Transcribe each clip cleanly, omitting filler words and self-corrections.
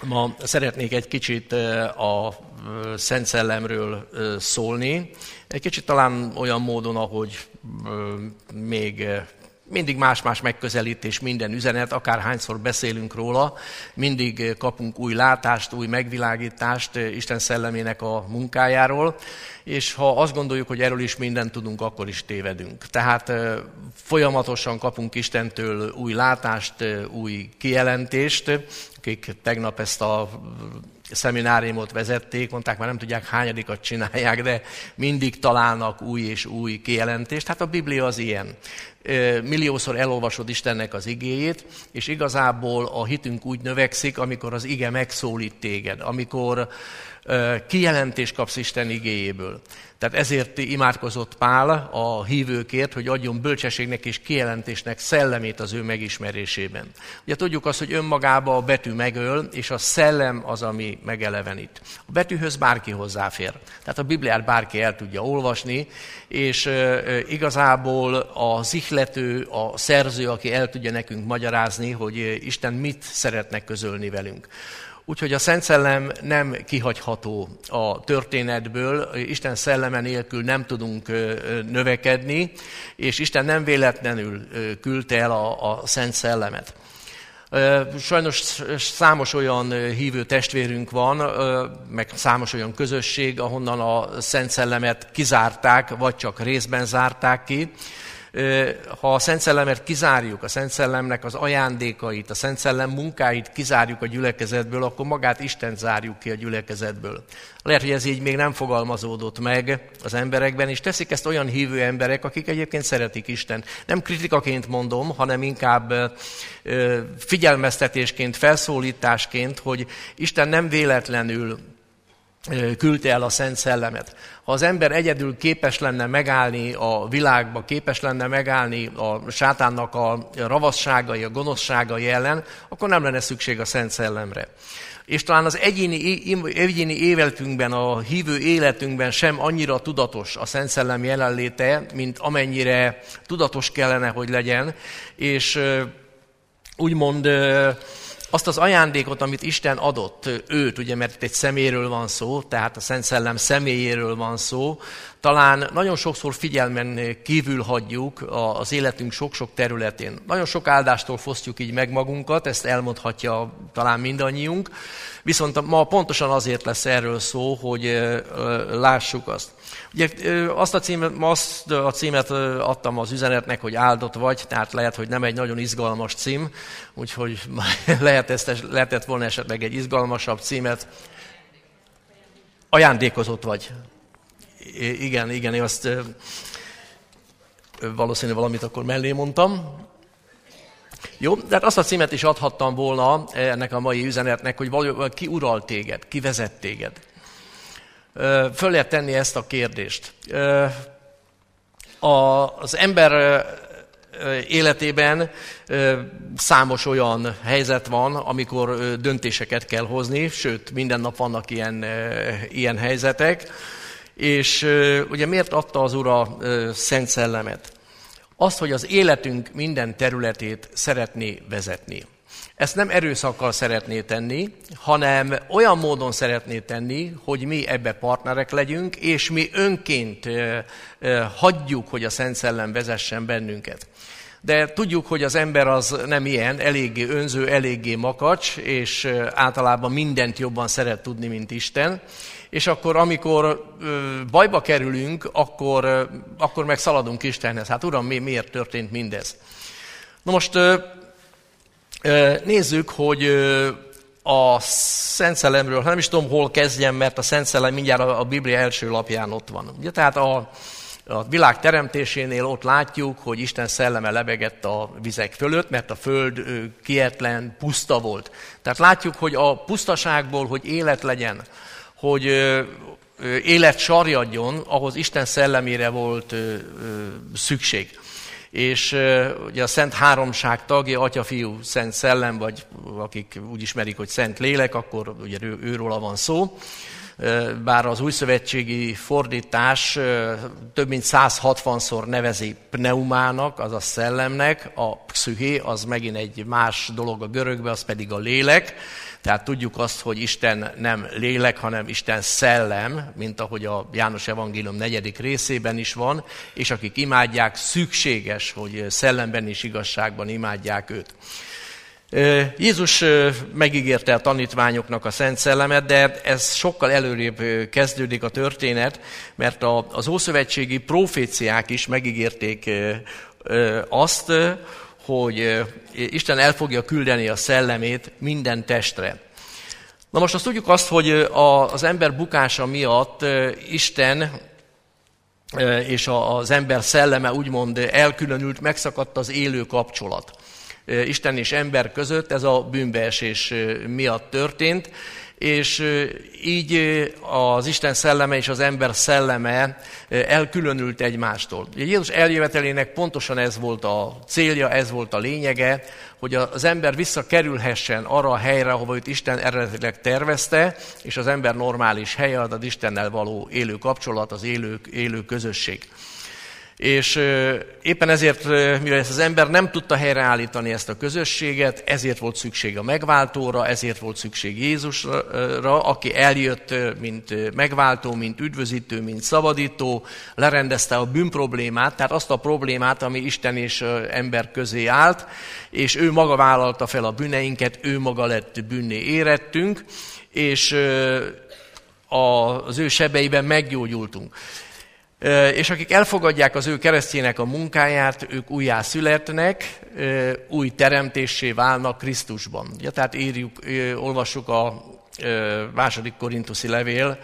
Ma szeretnék egy kicsit a Szent Szellemről szólni. Egy kicsit talán olyan módon, ahogy még mindig más-más megközelítés minden üzenet, akárhányszor beszélünk róla, mindig kapunk új látást, új megvilágítást Isten szellemének a munkájáról, és ha azt gondoljuk, hogy erről is mindent tudunk, akkor is tévedünk. Tehát folyamatosan kapunk Istentől új látást, új kijelentést, akik tegnap ezt a szemináriumot vezették, mondták, már nem tudják hányadikat csinálják, de mindig találnak új és új kijelentést. Hát a Biblia az ilyen. Milliószor elolvasod Istennek az igéjét, és igazából a hitünk úgy növekszik, amikor az ige megszólít téged, amikor kijelentést kapsz Isten igéjéből. Tehát ezért imádkozott Pál a hívőkért, hogy adjon bölcsességnek és kijelentésnek szellemét az ő megismerésében. Ugye tudjuk azt, hogy önmagában a betű megöl, és a szellem az, ami megelevenít. A betűhöz bárki hozzáfér. Tehát a Bibliát bárki el tudja olvasni, és igazából az ihlető, a szerző, aki el tudja nekünk magyarázni, hogy Isten mit szeretne közölni velünk. Úgyhogy a Szent Szellem nem kihagyható a történetből, Isten szelleme nélkül nem tudunk növekedni, és Isten nem véletlenül küldte el a Szent Szellemet. Sajnos számos olyan hívő testvérünk van, meg számos olyan közösség, ahonnan a Szent Szellemet kizárták, vagy csak részben zárták ki. Ha a Szent Szellemet kizárjuk, a Szent Szellemnek az ajándékait, a Szent Szellem munkáit kizárjuk a gyülekezetből, akkor magát Istent zárjuk ki a gyülekezetből. Lehet, hogy ez így még nem fogalmazódott meg az emberekben, és teszik ezt olyan hívő emberek, akik egyébként szeretik Istent. Nem kritikaként mondom, hanem inkább figyelmeztetésként, felszólításként, hogy Isten nem véletlenül küldte el a Szent Szellemet. Ha az ember egyedül képes lenne megállni a világba, képes lenne megállni a sátánnak a ravasságai, a gonoszságai ellen, akkor nem lenne szükség a Szent Szellemre. És talán az egyéni életünkben, a hívő életünkben sem annyira tudatos a Szent Szellem jelenléte, mint amennyire tudatos kellene, hogy legyen, és úgymond azt az ajándékot, amit Isten adott őt, ugye, mert itt egy személyről van szó, tehát a Szent Szellem személyéről van szó, talán nagyon sokszor figyelmen kívül hagyjuk az életünk sok-sok területén. Nagyon sok áldástól fosztjuk így meg magunkat, ezt elmondhatja talán mindannyiunk, viszont ma pontosan azért lesz erről szó, hogy lássuk azt. Ugye azt a címet adtam az üzenetnek, hogy áldott vagy, tehát lehet, hogy nem egy nagyon izgalmas cím, úgyhogy lehetett volna esetleg egy izgalmasabb címet. Ajándékozott vagy. Igen, én azt valószínűleg valamit akkor mellé mondtam. Jó, de hát azt a címet is adhattam volna ennek a mai üzenetnek, hogy valójában ki ural téged, ki vezet téged. Föl lehet tenni ezt a kérdést. Az ember életében számos olyan helyzet van, amikor döntéseket kell hozni, sőt, minden nap vannak ilyen helyzetek. És ugye miért adta az Úr a Szent Szellemet? Azt, hogy az életünk minden területét szeretné vezetni. Ezt nem erőszakkal szeretné tenni, hanem olyan módon szeretné tenni, hogy mi ebbe partnerek legyünk, és mi önként hagyjuk, hogy a Szent Szellem vezessen bennünket. De tudjuk, hogy az ember az nem ilyen, eléggé önző, eléggé makacs, és általában mindent jobban szeret tudni, mint Isten. És akkor, amikor bajba kerülünk, akkor meg szaladunk Istenhez. Hát Uram, miért történt mindez? Na most nézzük, hogy a Szent Szellemről, nem is tudom, hol kezdjem, mert a Szent Szellem mindjárt a Biblia első lapján ott van. Ugye, tehát a világ teremtésénél ott látjuk, hogy Isten szelleme lebegett a vizek fölött, mert a föld kietlen, puszta volt. Tehát látjuk, hogy a pusztaságból, hogy élet legyen, hogy élet sarjadjon, ahhoz Isten szellemére volt szükség. És ugye a Szent Háromság tagja, Atya, Fiú, Szent Szellem, vagy akik úgy ismerik, hogy Szent Lélek, akkor ugye őróla van szó. Bár az újszövetségi fordítás több mint 160-szor nevezi pneumának, azaz szellemnek, a psziché az megint egy más dolog a görögben, az pedig a lélek. Tehát tudjuk azt, hogy Isten nem lélek, hanem Isten szellem, mint ahogy a János Evangélium 4. részében is van, és akik imádják, szükséges, hogy szellemben és igazságban imádják őt. Jézus megígérte a tanítványoknak a Szent Szellemet, de ez sokkal előrébb kezdődik a történet, mert az ószövetségi proféciák is megígérték azt, hogy Isten el fogja küldeni a szellemét minden testre. Na most azt tudjuk azt, hogy az ember bukása miatt Isten és az ember szelleme úgymond elkülönült, megszakadt az élő kapcsolat. Isten és ember között ez a bűnbeesés miatt történt, és így az Isten szelleme és az ember szelleme elkülönült egymástól. Jézus eljövetelének pontosan ez volt a célja, ez volt a lényege, hogy az ember visszakerülhessen arra a helyre, ahova őt Isten eredetileg tervezte, és az ember normális helye az Istennel való élő kapcsolat, az élő közösség. És éppen ezért, mivel ezt az ember nem tudta helyreállítani ezt a közösséget, ezért volt szükség a megváltóra, ezért volt szükség Jézusra, aki eljött, mint megváltó, mint üdvözítő, mint szabadító, lerendezte a bűnproblémát, tehát azt a problémát, ami Isten és ember közé állt, és ő maga vállalta fel a bűneinket, ő maga lett bűnné érettünk, és az ő sebeiben meggyógyultunk. És akik elfogadják az ő keresztjének a munkáját, ők újjá születnek, új teremtéssé válnak Krisztusban. Ja, tehát olvassuk a 2. Korinthusi levélben,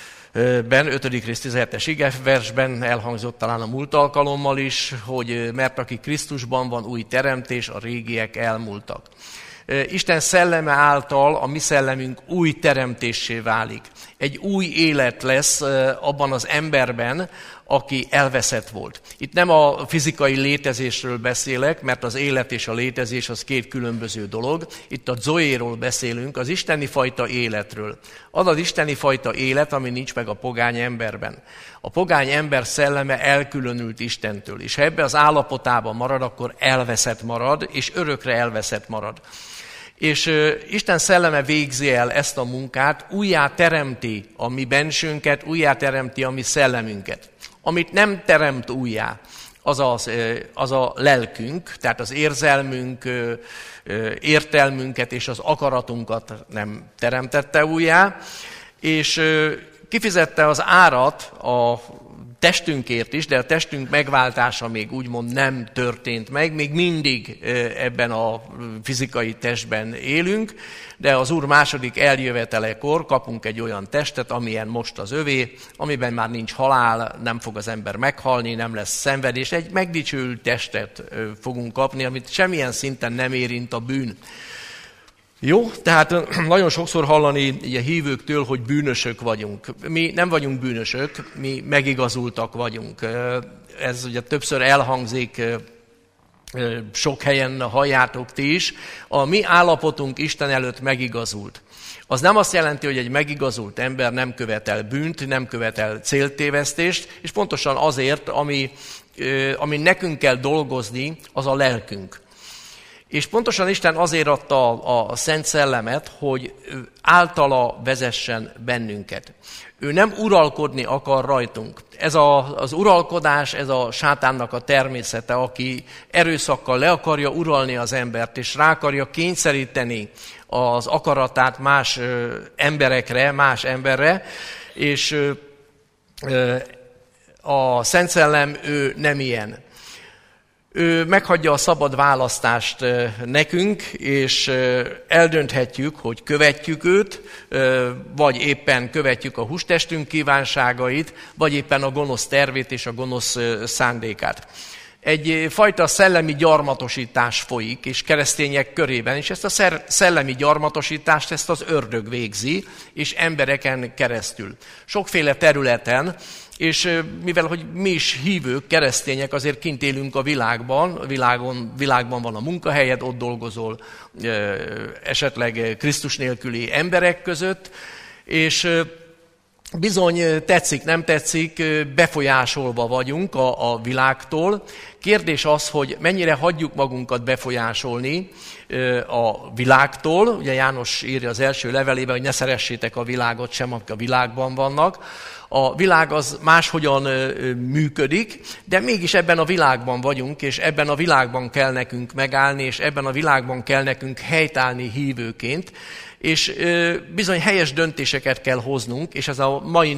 5. rész 17-es igeversben, elhangzott talán a múlt alkalommal is, hogy mert aki Krisztusban van, új teremtés, a régiek elmúltak. Isten szelleme által a mi szellemünk új teremtéssé válik. Egy új élet lesz abban az emberben, aki elveszett volt. Itt nem a fizikai létezésről beszélek, mert az élet és a létezés az két különböző dolog. Itt a zoéról beszélünk, az isteni fajta életről. Az az isteni fajta élet, ami nincs meg a pogány emberben. A pogány ember szelleme elkülönült Istentől, és ha ebbe az állapotában marad, akkor elveszett marad, és örökre elveszett marad. És Isten szelleme végzi el ezt a munkát, újjá teremti a mi bensőnket, újjá teremti a mi szellemünket. Amit nem teremt újjá, az a lelkünk, tehát az érzelmünk, értelmünket és az akaratunkat nem teremtette újjá, és kifizette az árat a testünkért is, de a testünk megváltása még úgymond nem történt meg, még mindig ebben a fizikai testben élünk, de az Úr második eljövetelekor kapunk egy olyan testet, amilyen most az övé, amiben már nincs halál, nem fog az ember meghalni, nem lesz szenvedés, egy megdicsőült testet fogunk kapni, amit semmilyen szinten nem érint a bűn. Jó, tehát nagyon sokszor hallani a hívőktől, hogy bűnösök vagyunk. Mi nem vagyunk bűnösök, mi megigazultak vagyunk. Ez ugye többször elhangzik, sok helyen halljátok ti is. A mi állapotunk Isten előtt megigazult. Az nem azt jelenti, hogy egy megigazult ember nem követel bűnt, nem követel céltévesztést, és pontosan azért, ami nekünk kell dolgozni, az a lelkünk. És pontosan Isten azért adta a Szent Szellemet, hogy általa vezessen bennünket. Ő nem uralkodni akar rajtunk. Ez az uralkodás, ez a sátánnak a természete, aki erőszakkal le akarja uralni az embert, és rá akarja kényszeríteni az akaratát más emberekre, más emberre, és a Szent Szellem ő nem ilyen. Ő meghagyja a szabad választást nekünk, és eldönthetjük, hogy követjük őt, vagy éppen követjük a hústestünk kívánságait, vagy éppen a gonosz tervét és a gonosz szándékát. Egy fajta szellemi gyarmatosítás folyik, és keresztények körében, és ezt a szellemi gyarmatosítást ezt az ördög végzi, és embereken keresztül. Sokféle területen, és mivel hogy mi is hívők, keresztények, azért kint élünk a világban van a munkahelyed, ott dolgozol esetleg Krisztus nélküli emberek között, és bizony tetszik, nem tetszik, befolyásolva vagyunk a világtól. Kérdés az, hogy mennyire hagyjuk magunkat befolyásolni a világtól. Ugye János írja az első levelében, hogy ne szeressétek a világot sem, akik a világban vannak. A világ az máshogyan működik, de mégis ebben a világban vagyunk, és ebben a világban kell nekünk megállni, és ebben a világban kell nekünk helytállni hívőként, és bizony helyes döntéseket kell hoznunk, és ez a mai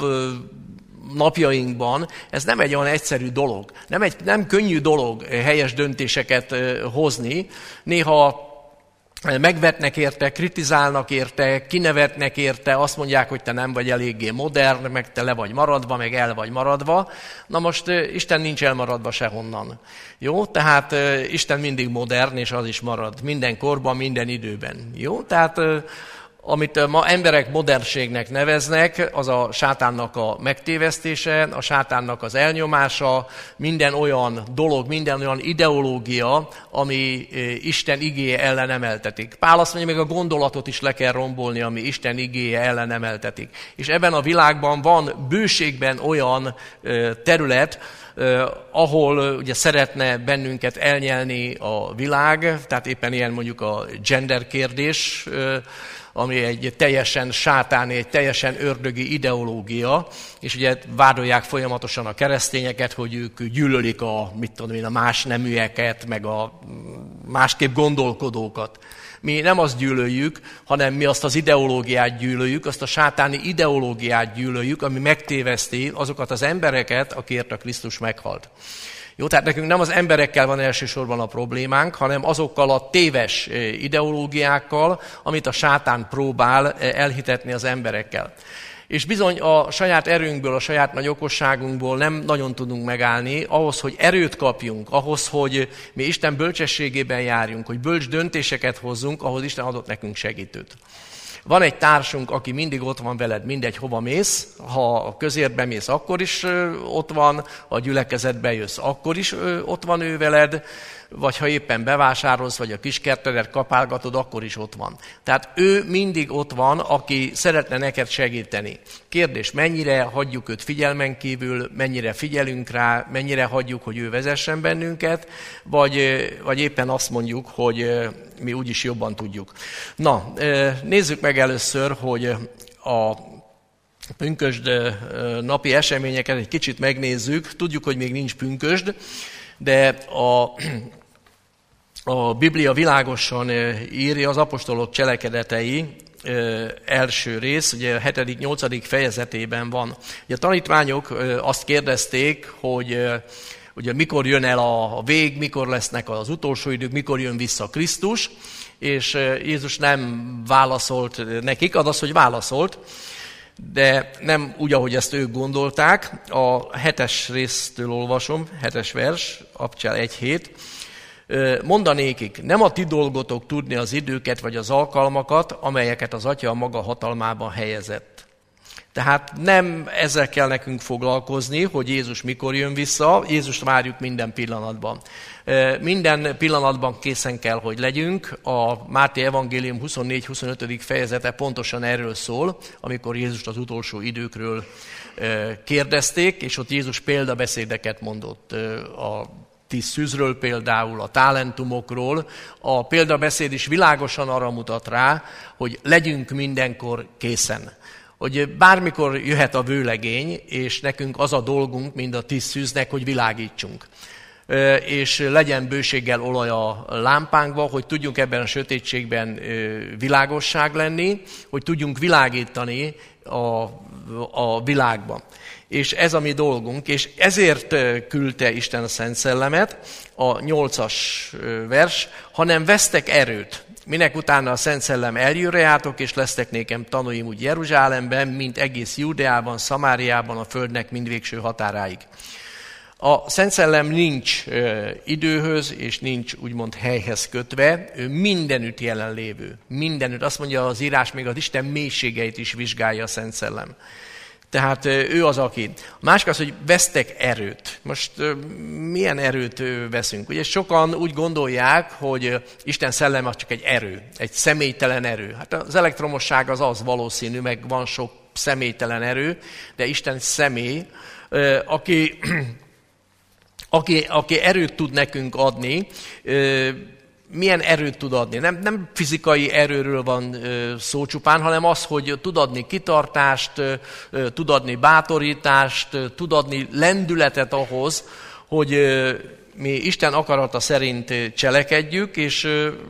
napjainkban ez nem egy olyan egyszerű dolog, nem könnyű dolog helyes döntéseket hozni. Néha megvetnek érte, kritizálnak érte, kinevetnek érte, azt mondják, hogy te nem vagy eléggé modern, meg te le vagy maradva, meg el vagy maradva. Na most Isten nincs elmaradva sehonnan. Jó? Tehát Isten mindig modern, és az is marad. Minden korban, minden időben. Jó? Tehát amit ma emberek modernségnek neveznek, az a sátánnak a megtévesztése, a sátánnak az elnyomása, minden olyan dolog, minden olyan ideológia, ami Isten igéje ellen emeltetik. Pál azt mondja, még a gondolatot is le kell rombolni, ami Isten igéje ellen emeltetik. És ebben a világban van bőségben olyan terület, ahol ugye szeretne bennünket elnyelni a világ, tehát éppen ilyen mondjuk a gender kérdés, ami egy teljesen sátáni, egy teljesen ördögi ideológia, és ugye vádolják folyamatosan a keresztényeket, hogy ők gyűlölik a más neműeket, meg a másképp gondolkodókat. Mi nem azt gyűlöljük, hanem mi azt az ideológiát gyűlöljük, azt a sátáni ideológiát gyűlöljük, ami megtéveszti azokat az embereket, akikért a Krisztus meghalt. Jó, tehát nekünk nem az emberekkel van elsősorban a problémánk, hanem azokkal a téves ideológiákkal, amit a sátán próbál elhitetni az emberekkel. És bizony a saját erőnkből, a saját nagy okosságunkból nem nagyon tudunk megállni, ahhoz, hogy erőt kapjunk, ahhoz, hogy mi Isten bölcsességében járjunk, hogy bölcs döntéseket hozzunk, ahhoz Isten adott nekünk segítőt. Van egy társunk, aki mindig ott van veled, mindegy, hova mész. Ha a közértbe mész, akkor is ott van, ha a gyülekezetbe jössz, akkor is ott van ő veled, vagy ha éppen bevásárolsz, vagy a kiskertedet kapálgatod, akkor is ott van. Tehát ő mindig ott van, aki szeretne neked segíteni. Kérdés, mennyire hagyjuk őt figyelmen kívül, mennyire figyelünk rá, mennyire hagyjuk, hogy ő vezessen bennünket, vagy éppen azt mondjuk, hogy mi úgyis jobban tudjuk. Na, nézzük meg először, hogy a pünkösd napi eseményeket egy kicsit megnézzük. Tudjuk, hogy még nincs pünkösd, de a Biblia világosan írja, az apostolok cselekedetei első rész, ugye a 7.-8. fejezetében van. Ugye a tanítványok azt kérdezték, hogy ugye mikor jön el a vég, mikor lesznek az utolsó idők, mikor jön vissza Krisztus, és Jézus nem válaszolt nekik, az, hogy válaszolt, de nem úgy, ahogy ezt ők gondolták. A 7. résztől olvasom, 7. vers, Abcsel 1.7. Mondanékik, nem a ti dolgotok tudni az időket vagy az alkalmakat, amelyeket az Atya a maga hatalmában helyezett. Tehát nem ezzel kell nekünk foglalkozni, hogy Jézus mikor jön vissza, Jézust várjuk minden pillanatban. Minden pillanatban készen kell, hogy legyünk. A Máté evangélium 24-25. fejezete pontosan erről szól, amikor Jézust az utolsó időkről kérdezték, és ott Jézus példabeszédeket mondott a 10 szűzről például, a talentumokról. A példabeszéd is világosan arra mutat rá, hogy legyünk mindenkor készen. Hogy bármikor jöhet a vőlegény, és nekünk az a dolgunk, mind a 10 szűznek, hogy világítsunk. És legyen bőséggel olaj a lámpánkba, hogy tudjunk ebben a sötétségben világosság lenni, hogy tudjunk világítani a világban. És ez a mi dolgunk, és ezért küldte Isten a Szent Szellemet, a 8. vers, hanem vesztek erőt. Minek utána a Szent Szellem eljön és lesztek nékem tanúim úgy Jeruzsálemben, mint egész Júdeában, Szamáriában, a földnek mindvégső határáig. A Szent Szellem nincs időhöz, és nincs úgymond helyhez kötve, ő mindenütt jelenlévő. Mindenütt, azt mondja az írás, még az Isten mélységeit is vizsgálja a Szent Szellem. Tehát ő az, aki. A másik az, hogy vesztek erőt. Most milyen erőt veszünk? Ugye sokan úgy gondolják, hogy Isten szelleme az csak egy erő, egy személytelen erő. Hát az elektromosság az valószínű, meg van sok személytelen erő, de Isten személy, aki erőt tud nekünk adni, milyen erőt tud adni. Nem fizikai erőről van szó csupán, hanem az, hogy tud adni kitartást, tud adni bátorítást, tud adni lendületet ahhoz, hogy mi Isten akarata szerint cselekedjük, és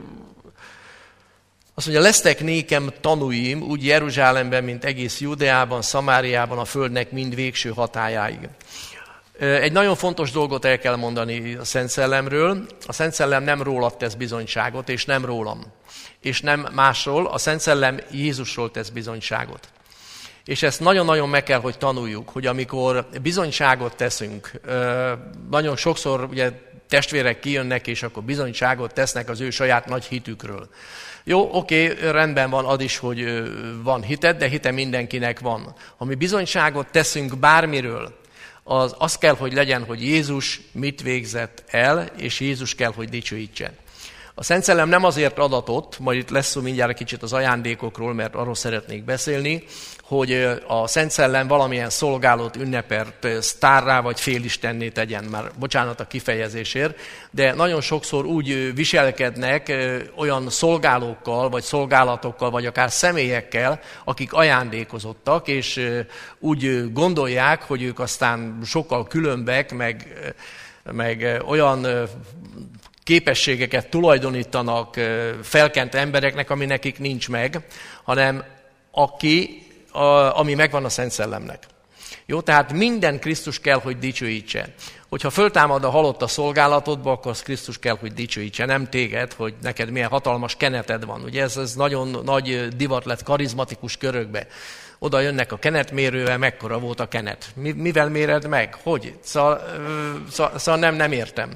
azt mondja, lesztek nékem tanúim, úgy Jeruzsálemben, mint egész Judeában, Szamáriában, a földnek mind végső hatályáig. Egy nagyon fontos dolgot el kell mondani a Szent Szellemről. A Szent Szellem nem rólad tesz bizonyságot, és nem rólam. És nem másról, a Szent Szellem Jézusról tesz bizonyságot. És ezt nagyon-nagyon meg kell, hogy tanuljuk, hogy amikor bizonyságot teszünk, nagyon sokszor ugye testvérek kijönnek, és akkor bizonyságot tesznek az ő saját nagy hitükről. Jó, oké, rendben van az is, hogy van hited, de hite mindenkinek van. Ha mi bizonyságot teszünk bármiről, az kell, hogy legyen, hogy Jézus mit végzett el, és Jézus kell, hogy dicsőítsen. A Szent Szellem nem azért adatott, majd itt lesz szó mindjárt egy kicsit az ajándékokról, mert arról szeretnék beszélni, hogy a Szent Szellem valamilyen szolgálót, ünnepert sztárrá vagy félistenné tegyen, már bocsánat a kifejezésért, de nagyon sokszor úgy viselkednek olyan szolgálókkal, vagy szolgálatokkal, vagy akár személyekkel, akik ajándékozottak, és úgy gondolják, hogy ők aztán sokkal különbek, meg olyan képességeket tulajdonítanak felkent embereknek, ami nekik nincs meg, hanem ami megvan a Szent Szellemnek. Jó, tehát minden Krisztus kell, hogy dicsőítse. Hogyha föltámad a halott a szolgálatodba, akkor az Krisztus kell, hogy dicsőítse, nem téged, hogy neked milyen hatalmas keneted van. Ugye ez nagyon nagy divat lett karizmatikus körökbe. Oda jönnek a kenetmérővel, mekkora volt a kenet. Mivel méred meg? Hogy? Szóval nem értem.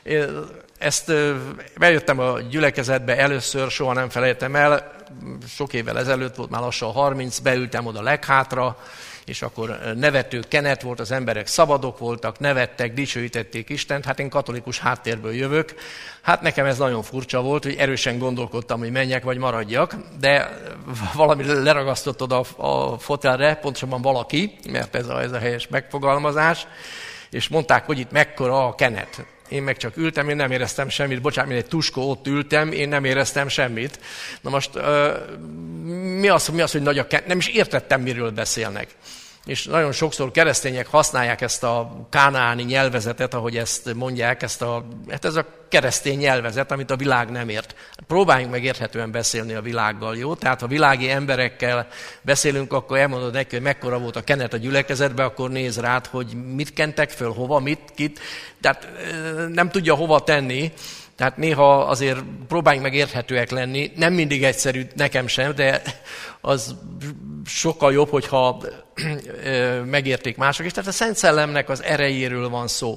Ezt bejöttem a gyülekezetbe először, soha nem felejtem el, sok évvel ezelőtt volt, már lassan 30, beültem oda leghátra, és akkor nevető kenet volt, az emberek szabadok voltak, nevettek, dicsőítették Istent, hát én katolikus háttérből jövök. Hát nekem ez nagyon furcsa volt, hogy erősen gondolkodtam, hogy menjek vagy maradjak, de valami leragasztott oda a fotelre, pontosabban valaki, mert ez a helyes megfogalmazás, és mondták, hogy itt mekkora a kenet. Én meg csak ültem, én nem éreztem semmit. Bocsánat, mint egy tuskó, ott ültem, én nem éreztem semmit. Na most mi az, hogy nagy a kenet? Nem is értettem, miről beszélnek. És nagyon sokszor keresztények használják ezt a kánaáni nyelvezetet, ahogy ezt mondják, ez a keresztény nyelvezet, amit a világ nem ért. Próbáljunk meg érthetően beszélni a világgal, jó? Tehát ha világi emberekkel beszélünk, akkor elmondod neki, hogy mekkora volt a kenet a gyülekezetben, akkor néz rád, hogy mit kentek föl, hova, kit. Tehát nem tudja hova tenni. Tehát néha azért próbáljunk meg érthetőek lenni, nem mindig egyszerű, nekem sem, de az sokkal jobb, hogyha megérték mások is. Tehát a Szent Szellemnek az erejéről van szó.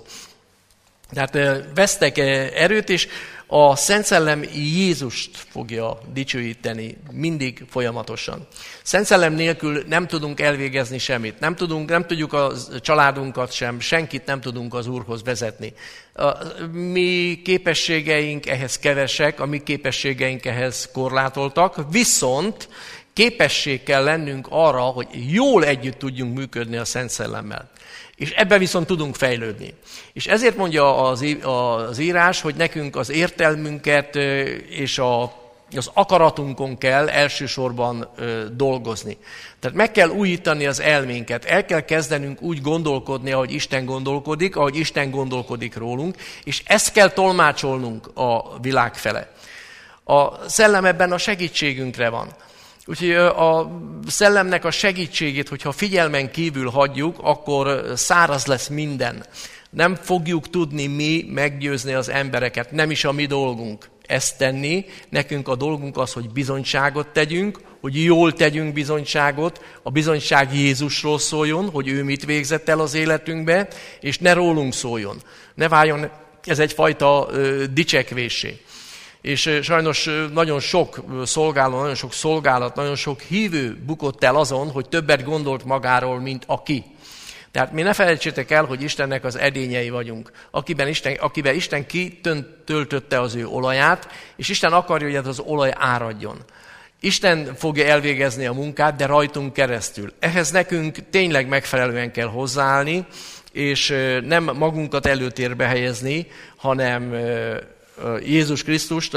Tehát vesztek erőt, és a Szent Szellem Jézust fogja dicsőíteni mindig folyamatosan. Szent Szellem nélkül nem tudunk elvégezni semmit. Nem tudjuk a családunkat sem, senkit nem tudunk az Úrhoz vezetni. A mi képességeink ehhez kevesek, a mi képességeink ehhez korlátoltak, viszont képesség kell lennünk arra, hogy jól együtt tudjunk működni a Szent Szellemmel. És ebben viszont tudunk fejlődni. És ezért mondja az írás, hogy nekünk az értelmünket és az akaratunkon kell elsősorban dolgozni. Tehát meg kell újítani az elménket, el kell kezdenünk úgy gondolkodni, ahogy Isten gondolkodik, ahogy Isten gondolkodik rólunk, és ezt kell tolmácsolnunk a világ fele. A szellem ebben a segítségünkre van. Úgyhogy a szellemnek a segítségét, hogyha figyelmen kívül hagyjuk, akkor száraz lesz minden. Nem fogjuk tudni mi meggyőzni az embereket, nem is a mi dolgunk ezt tenni. Nekünk a dolgunk az, hogy bizonyságot tegyünk, hogy jól tegyünk bizonyságot, a bizonyság Jézusról szóljon, hogy ő mit végzett el az életünkbe, és ne rólunk szóljon. Ne váljon ez egyfajta dicsekvéssé. És sajnos nagyon sok szolgáló, nagyon sok szolgálat, nagyon sok hívő bukott el azon, hogy többet gondolt magáról, mint aki. Tehát mi ne felejtsétek el, hogy Istennek az edényei vagyunk, akiben Isten kitöltötte az ő olaját, és Isten akarja, hogy ez az olaj áradjon. Isten fogja elvégezni a munkát, de rajtunk keresztül. Ehhez nekünk tényleg megfelelően kell hozzáállni, és nem magunkat előtérbe helyezni, hanem Jézus Krisztust,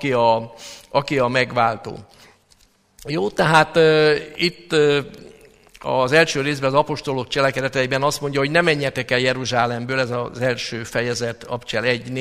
aki a megváltó. Jó, tehát itt az első részben az apostolok cselekedeteiben azt mondja, hogy ne menjetek el Jeruzsálemből, ez az első fejezet, Apostol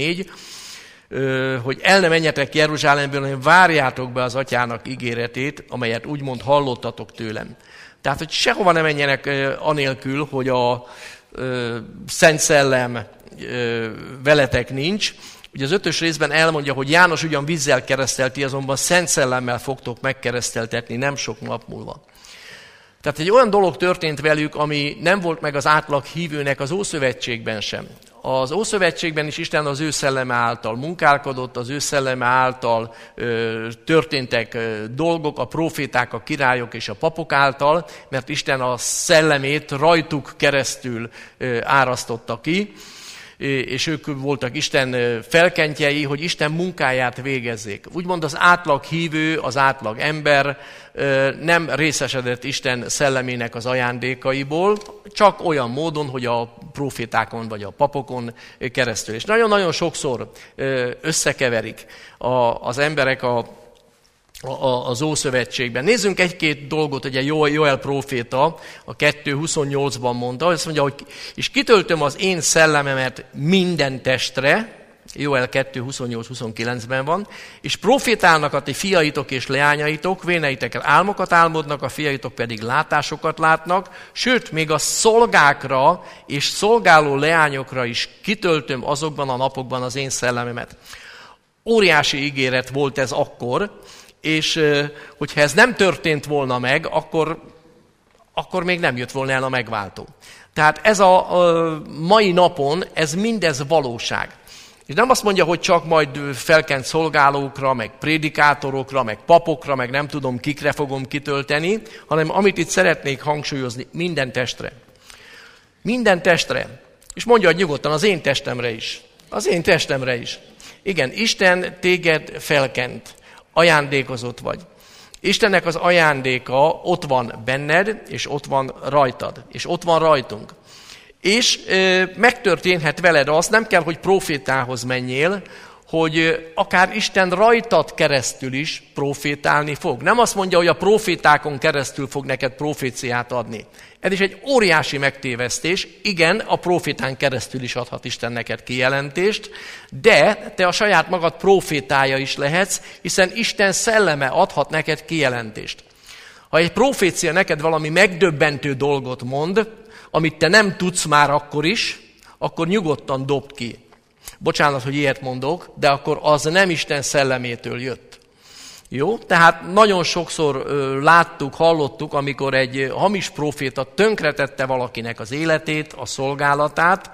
1:4, hogy el ne menjetek Jeruzsálemből, hanem várjátok be az atyának ígéretét, amelyet úgymond hallottatok tőlem. Tehát, hogy sehova ne menjenek anélkül, hogy a Szent Szellem veletek nincs. Ugye az 5. részben elmondja, hogy János ugyan vízzel keresztelti, azonban Szent Szellemmel fogtok megkereszteltetni nem sok nap múlva. Tehát egy olyan dolog történt velük, ami nem volt meg az átlag hívőnek az Ószövetségben sem. Az Ószövetségben is Isten az ő szelleme által munkálkodott, az ő szelleme által történtek dolgok, a proféták, a királyok és a papok által, mert Isten a szellemét rajtuk keresztül árasztotta ki, és ők voltak Isten felkentjei, hogy Isten munkáját végezzék. Úgymond az átlag hívő, az átlag ember nem részesedett Isten szellemének az ajándékaiból, csak olyan módon, hogy a profétákon vagy a papokon keresztül. És nagyon-nagyon sokszor összekeverik az emberek az Ószövetségben. Nézzünk egy-két dolgot, ugye Joel próféta a 2:28-ban mondta, azt mondja, hogy és kitöltöm az én szellememet minden testre, Joel 2:28-29-ben van, és profétálnak a ti fiaitok és leányaitok, véneitek álmokat álmodnak, a fiaitok pedig látásokat látnak, sőt, még a szolgákra és szolgáló leányokra is kitöltöm azokban a napokban az én szellememet. Óriási ígéret volt ez akkor, és hogyha ez nem történt volna meg, akkor még nem jött volna el a megváltó. Tehát ez a mai napon, ez mindez valóság. És nem azt mondja, hogy csak majd felkent szolgálókra, meg prédikátorokra, meg papokra, meg nem tudom kikre fogom kitölteni, hanem amit itt szeretnék hangsúlyozni, minden testre. Minden testre. És mondja nyugodtan, az én testemre is. Az én testemre is. Igen, Isten téged felkent. Ajándékozott vagy. Istennek az ajándéka ott van benned, és ott van rajtad, és ott van rajtunk. És megtörténhet veled az, nem kell, hogy profétához menjél, hogy akár Isten rajtad keresztül is profétálni fog. Nem azt mondja, hogy a profétákon keresztül fog neked proféciát adni. Ez is egy óriási megtévesztés. Igen, a profétán keresztül is adhat Isten neked kijelentést, de te a saját magad profétája is lehetsz, hiszen Isten szelleme adhat neked kijelentést. Ha egy profécia neked valami megdöbbentő dolgot mond, amit te nem tudsz már akkor is, akkor nyugodtan dobd ki. Bocsánat, hogy ilyet mondok, de akkor az nem Isten szellemétől jött. Jó? Tehát nagyon sokszor láttuk, hallottuk, amikor egy hamis proféta tönkretette valakinek az életét, a szolgálatát,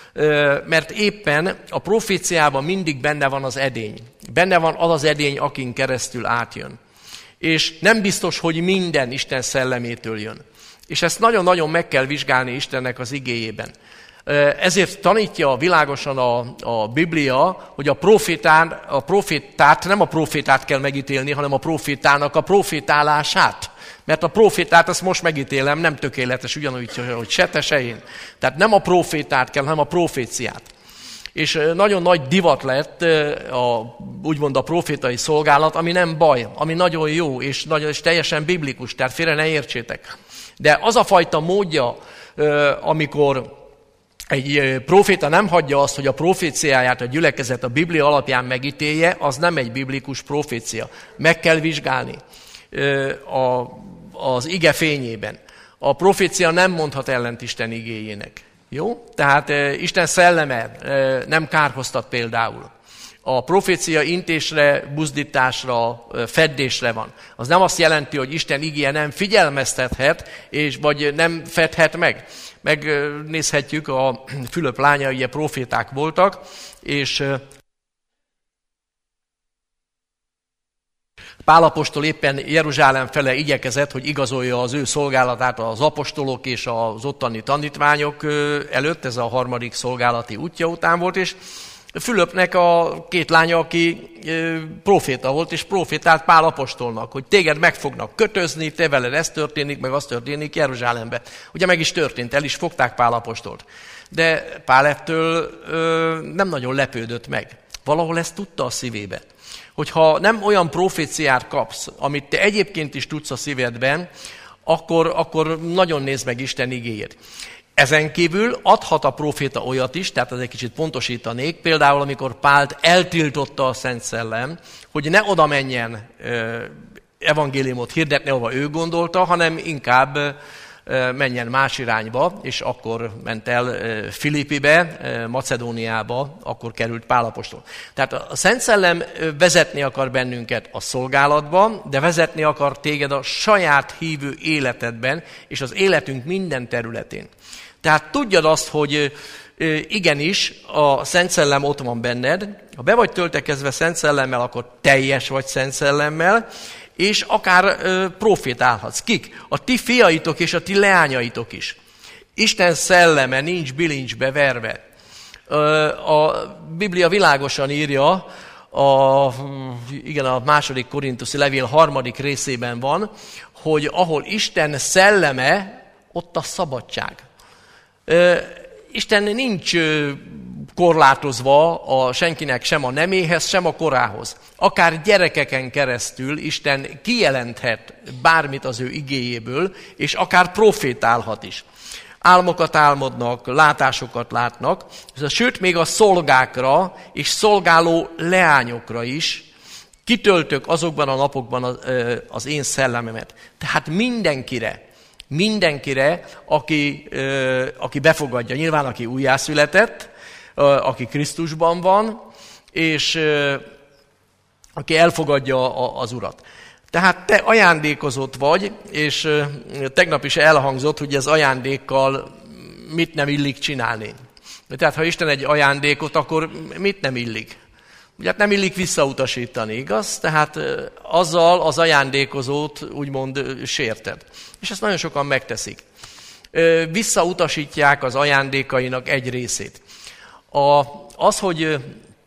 mert éppen a proféciában mindig benne van az edény. Benne van az az edény, akin keresztül átjön. És nem biztos, hogy minden Isten szellemétől jön. És ezt nagyon-nagyon meg kell vizsgálni Istennek az igéjében. Ezért tanítja világosan a Biblia, hogy a profétát nem a profétát kell megítélni, hanem a profétának a profétálását. Mert a profétát, ezt most megítélem, nem tökéletes, ugyanúgy, hogy se te, se én. Tehát nem a profétát kell, hanem a proféciát. És nagyon nagy divat lett úgymond a profétai szolgálat, ami nem baj, ami nagyon jó, és teljesen biblikus, tehát félre ne értsétek. De az a fajta módja, amikor egy proféta nem hagyja azt, hogy a proféciáját a gyülekezet a Biblia alapján megítélje, az nem egy biblikus profécia. Meg kell vizsgálni az ige fényében. A profécia nem mondhat ellent Isten igéjének. Jó? Tehát Isten szelleme nem kárhoztat például. A profécia intésre, buzdításra, feddésre van. Az nem azt jelenti, hogy Isten igéje nem figyelmeztethet, vagy nem fedhet meg. Megnézhetjük, a Fülöp lányai ugye proféták voltak, és Pál apostol éppen Jeruzsálem fele igyekezett, hogy igazolja az ő szolgálatát az apostolok és az ottani tanítványok előtt, ez a harmadik szolgálati útja után volt, és Fülöpnek a két lánya, aki proféta volt, és profétált Pál apostolnak, hogy téged meg fognak kötözni, te veled ez történik, meg az történik Jeruzsálembe. Ugye meg is történt, el is fogták Pál apostolt. De Pál ettől nem nagyon lepődött meg. Valahol ezt tudta a szívébe. Hogyha nem olyan proféciát kapsz, amit te egyébként is tudsz a szívedben, akkor nagyon nézd meg Isten igéjét. Ezen kívül adhat a próféta olyat is, tehát ez egy kicsit pontosítanék, például amikor Pált eltiltotta a Szent Szellem, hogy ne oda menjen evangéliumot hirdetni, ahova ő gondolta, hanem inkább menjen más irányba, és akkor ment el Filippibe, Macedóniába, akkor került Pál apostol. Tehát a Szent Szellem vezetni akar bennünket a szolgálatban, de vezetni akar téged a saját hívő életedben, és az életünk minden területén. Tehát tudjad azt, hogy igenis a Szent Szellem ott van benned, ha be vagy töltekezve Szent Szellemmel, akkor teljes vagy Szent Szellemmel, és akár profétálhatsz. Kik? A ti fiaitok és a ti leányaitok is. Isten szelleme nincs bilincsbe verve. A Biblia világosan írja, a 2. Korinthusi levél 3. részében van, hogy ahol Isten szelleme, ott a szabadság. Isten nincs korlátozva senkinek sem a neméhez, sem a korához. Akár gyerekeken keresztül Isten kijelenthet bármit az ő igéjéből, és akár profétálhat is. Álmokat álmodnak, látásokat látnak, sőt még a szolgákra és szolgáló leányokra is kitöltök azokban a napokban az én szellememet. Tehát mindenkire, aki befogadja, nyilván aki újjászületett, aki Krisztusban van, és aki elfogadja az Urat. Tehát te ajándékozott vagy, és tegnap is elhangzott, hogy az ajándékkal mit nem illik csinálni. Tehát ha Isten egy ajándékot, akkor mit nem illik? Ugye nem illik visszautasítani, igaz? Tehát azzal az ajándékozót úgymond sérted. És ezt nagyon sokan megteszik. Visszautasítják az ajándékainak egy részét. Az, hogy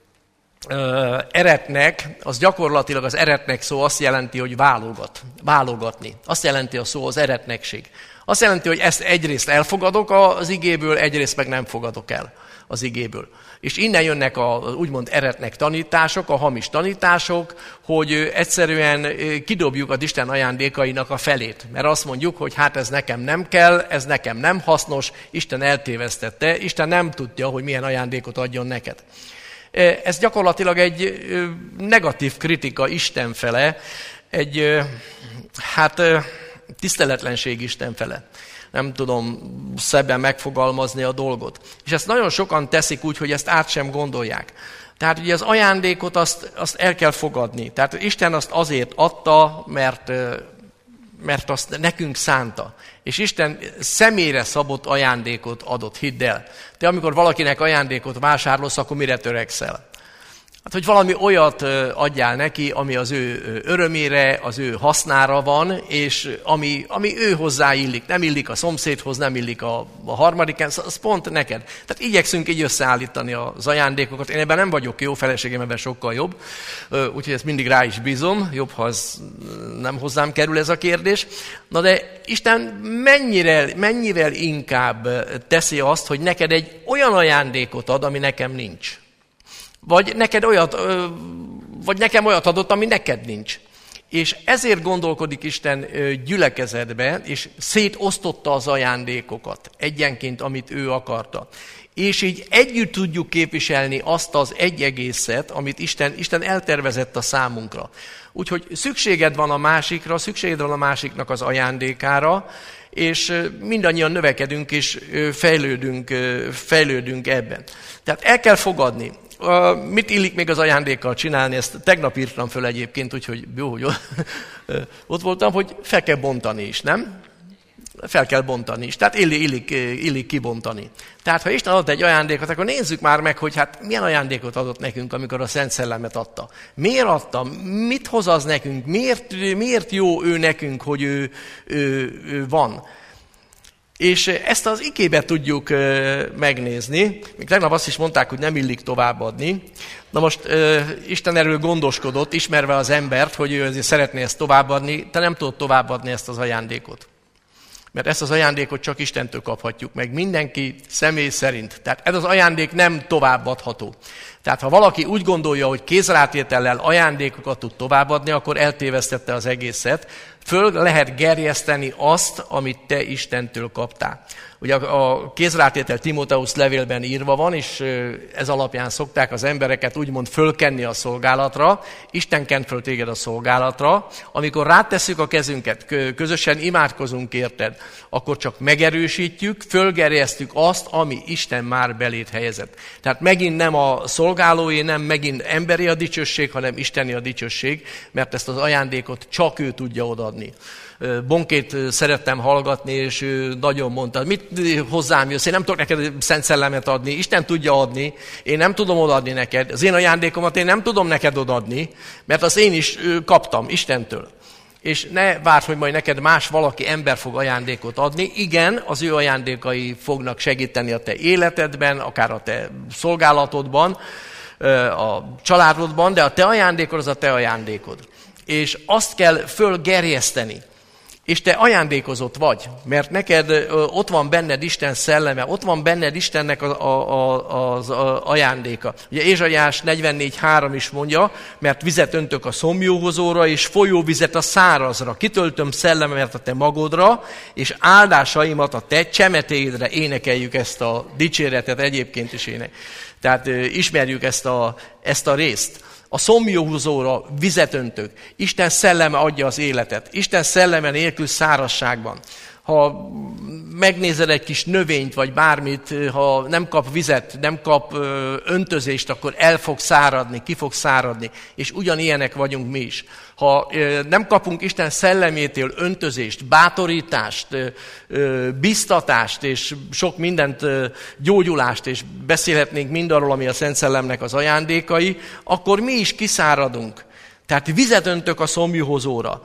eretnek, az gyakorlatilag az eretnek szó azt jelenti, hogy válogatni. Azt jelenti a szó az eretnekség. Azt jelenti, hogy ezt egyrészt elfogadok az igéből, egyrészt meg nem fogadok el az igéből. És innen jönnek úgymond eretnek tanítások, a hamis tanítások, hogy egyszerűen kidobjuk az Isten ajándékainak a felét. Mert azt mondjuk, hogy hát ez nekem nem kell, ez nekem nem hasznos, Isten eltévesztette, Isten nem tudja, hogy milyen ajándékot adjon neked. Ez gyakorlatilag egy negatív kritika Isten fele, egy tiszteletlenség Isten fele. Nem tudom szebben megfogalmazni a dolgot. És ezt nagyon sokan teszik úgy, hogy ezt át sem gondolják. Tehát ugye az ajándékot azt el kell fogadni. Tehát Isten azt azért adta, mert azt nekünk szánta. És Isten személyre szabott ajándékot adott, hidd el. Te amikor valakinek ajándékot vásárolsz, akkor mire törekszel? Hát, hogy valami olyat adjál neki, ami az ő örömére, az ő hasznára van, és ami ő hozzá illik. Nem illik a szomszédhoz, nem illik a harmadikán, az pont neked. Tehát igyekszünk így összeállítani az ajándékokat. Én ebben nem vagyok jó, feleségem ebben sokkal jobb, úgyhogy ezt mindig rá is bízom. Jobb, ha ez nem hozzám kerül ez a kérdés. Na de Isten mennyivel inkább teszi azt, hogy neked egy olyan ajándékot ad, ami nekem nincs. Vagy nekem olyat adott, ami neked nincs. És ezért gondolkodik Isten gyülekezetbe, és szétosztotta az ajándékokat egyenként, amit ő akarta. És így együtt tudjuk képviselni azt az egy egészet, amit Isten eltervezett a számunkra. Úgyhogy szükséged van a másikra, szükséged van a másiknak az ajándékára, és mindannyian növekedünk és fejlődünk ebben. Tehát el kell fogadni. Mit illik még az ajándékkal csinálni, ezt tegnap írtam föl egyébként, úgyhogy jó, hogy ott voltam, hogy fel kell bontani is, nem? Fel kell bontani is, tehát illik kibontani. Tehát ha Isten adott egy ajándékot, akkor nézzük már meg, hogy hát milyen ajándékot adott nekünk, amikor a Szent Szellemet adta. Miért adta? Mit hoz az nekünk? Miért jó ő nekünk, hogy ő van? És ezt az ikébe tudjuk megnézni. Még tegnap azt is mondták, hogy nem illik továbbadni. Na most Isten erről gondoskodott, ismerve az embert, hogy ő azért szeretné ezt továbbadni. Te nem tudod továbbadni ezt az ajándékot. Mert ezt az ajándékot csak Istentől kaphatjuk meg, mindenki személy szerint. Tehát ez az ajándék nem továbbadható. Tehát ha valaki úgy gondolja, hogy kézrátétellel ajándékokat tud továbbadni, akkor eltévesztette az egészet. Föl lehet gerjeszteni azt, amit te Istentől kaptál. Ugye a kézrátétel Timóteusz levélben írva van, és ez alapján szokták az embereket úgymond fölkenni a szolgálatra. Isten kent föl téged a szolgálatra. Amikor rátesszük a kezünket, közösen imádkozunk érted, akkor csak megerősítjük, fölgerjesztjük azt, ami Isten már beléd helyezett. Tehát megint nem a szolgálóé, nem megint emberi a dicsőség, hanem isteni a dicsőség, mert ezt az ajándékot csak ő tudja odaadni. Bonkét szerettem hallgatni, és ő nagyon mondta, mit hozzám jössz, én nem tudok neked Szent Szellemet adni, Isten tudja adni, én nem tudom odaadni neked, az én ajándékomat én nem tudom neked odaadni, mert azt én is kaptam Istentől. És ne várd, hogy majd neked valaki ember fog ajándékot adni. Igen, az ő ajándékai fognak segíteni a te életedben, akár a te szolgálatodban, a családodban, de a te ajándékod az a te ajándékod. És azt kell fölgerjeszteni. És te ajándékozott vagy, mert neked ott van benned Isten szelleme, ott van benned Istennek az ajándéka. Ugye Ézsaiás 44:3 is mondja, mert vizet öntök a szomjóhozóra, és folyóvizet a szárazra. Kitöltöm szellememet a te magodra, és áldásaimat a te csemetéidre. Énekeljük ezt a dicséretet, egyébként is Tehát ismerjük ezt a részt. A szomjóhúzóra vizet öntök. Isten szelleme adja az életet. Isten szelleme nélkül szárazságban. Ha megnézed egy kis növényt, vagy bármit, ha nem kap vizet, nem kap öntözést, akkor el fog száradni, ki fog száradni. És ugyanilyenek vagyunk mi is. Ha nem kapunk Isten szellemétől öntözést, bátorítást, biztatást, és sok mindent, gyógyulást, és beszélhetnénk mindarról, ami a Szent Szellemnek az ajándékai, akkor mi is kiszáradunk. Tehát vizet öntök a szomjuhozóra.